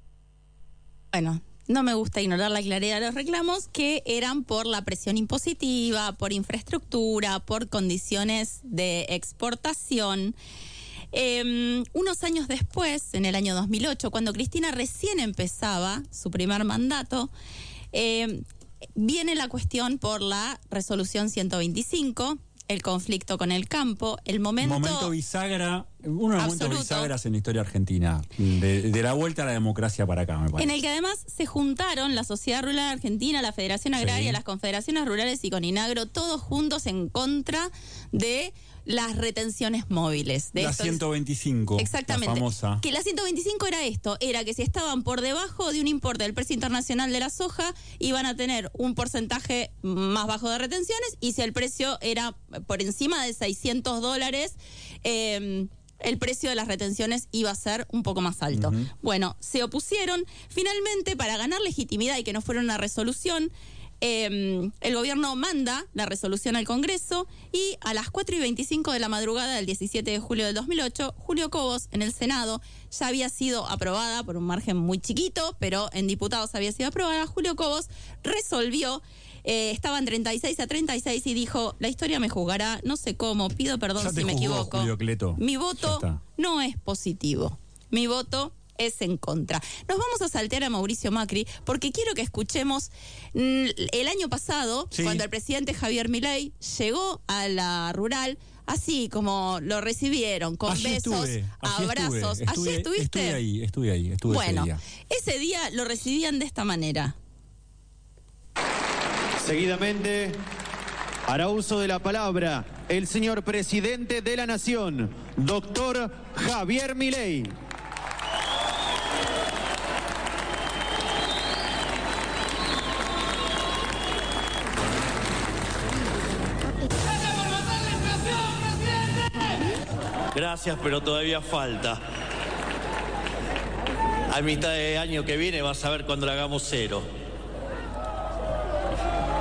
Bueno, no me gusta ignorar la claridad de los reclamos, que eran por la presión impositiva, por infraestructura, por condiciones de exportación. Eh, unos años después, en el año dos mil ocho, cuando Cristina recién empezaba su primer mandato, eh, viene la cuestión por la resolución ciento veinticinco, el conflicto con el campo, el momento... Momento bisagra, uno de los momentos absoluto, bisagras en la historia argentina, de, de la vuelta a la democracia para acá, me parece. en el que además se juntaron la Sociedad Rural Argentina, la Federación Agraria, Sí. las Confederaciones Rurales y Coninagro, todos juntos en contra de las retenciones móviles. De La esto- ciento veinticinco, Exactamente. la famosa. Que la ciento veinticinco era esto, era que si estaban por debajo de un importe del precio internacional de la soja, iban a tener un porcentaje más bajo de retenciones, y si el precio era por encima de seiscientos dólares, eh, el precio de las retenciones iba a ser un poco más alto. Ujú. Bueno, se opusieron. Finalmente, para ganar legitimidad y que no fuera una resolución, Eh, el gobierno manda la resolución al Congreso, y a las cuatro y veinticinco de la madrugada del diecisiete de julio del dos mil ocho, Julio Cobos en el Senado ya había sido aprobada por un margen muy chiquito, pero en diputados había sido aprobada. Julio Cobos resolvió, eh, estaban treinta y seis a treinta y seis, y dijo: la historia me juzgará, no sé cómo, pido perdón Ya te si me juzgó, equivoco. Julio Cleto. Mi Ya voto está. no es positivo. Mi voto es en contra. Nos vamos a saltear a Mauricio Macri porque quiero que escuchemos mm, el año pasado, Sí. cuando el presidente Javier Milei llegó a la rural, así como lo recibieron, con Allí besos, estuve, allí abrazos. estuve, estuve, ¿Allí estuviste? Estuve ahí, estuve ahí, estuve Bueno, ese día. ese día lo recibían de esta manera. Seguidamente, hará uso de la palabra el señor presidente de la Nación, doctor Javier Milei. Gracias, pero todavía falta. A mitad de año que viene vas a ver cuando le hagamos cero.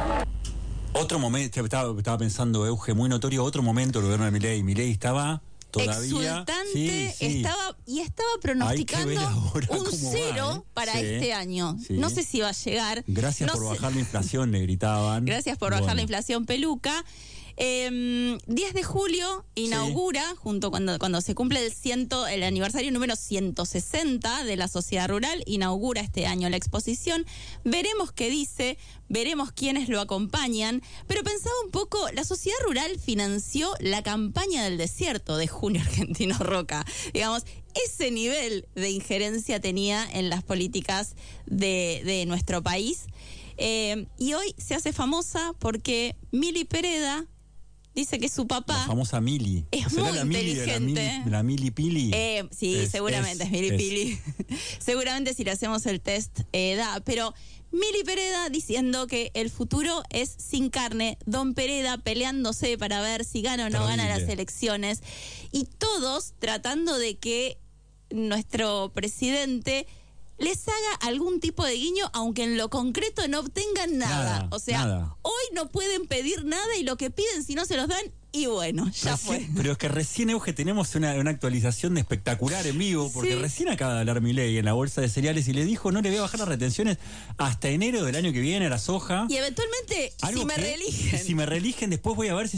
Otro momento, estaba, estaba pensando, Euge, muy notorio, otro momento del gobierno de Milei. Milei estaba todavía. Exultante, sí, sí. estaba y estaba pronosticando un cero va, ¿eh? para sí, este año. Sí. No sé si va a llegar. Gracias no por sé. bajar la inflación, le gritaban. Gracias por bajar bueno. la inflación, peluca. Eh, diez de julio inaugura, sí. junto cuando, cuando se cumple el, ciento, el aniversario número ciento sesenta de la Sociedad Rural, inaugura este año la exposición. Veremos qué dice, veremos quiénes lo acompañan, pero pensaba un poco, la Sociedad Rural financió la campaña del desierto de Junio Argentino Roca. Digamos, ese nivel de injerencia tenía en las políticas de, de nuestro país. Eh, y hoy se hace famosa porque Mili Pereda dice que su papá... La famosa Mili. Es ¿Será muy la Mili inteligente. De la, Mili, la Mili Pili? Eh, sí, es, seguramente es, es Mili es. Pili. Seguramente si le hacemos el test eh, da. Pero Mili Pereda diciendo que el futuro es sin carne. Don Pereda peleándose para ver si gana o no Terrible. gana las elecciones. Y todos tratando de que nuestro presidente les haga algún tipo de guiño, aunque en lo concreto no obtengan nada. Nada, o sea, nada. hoy no pueden pedir nada y lo que piden, si no se los dan, y bueno, ya recién, fue. Pero es que recién, Euge, tenemos una, una actualización de espectacular en vivo, porque Sí. recién acaba de hablar Milei en la bolsa de cereales y le dijo no le voy a bajar las retenciones hasta enero del año que viene a la soja. Y eventualmente, Algo si me que- reeligen. y si me reeligen, después voy a ver si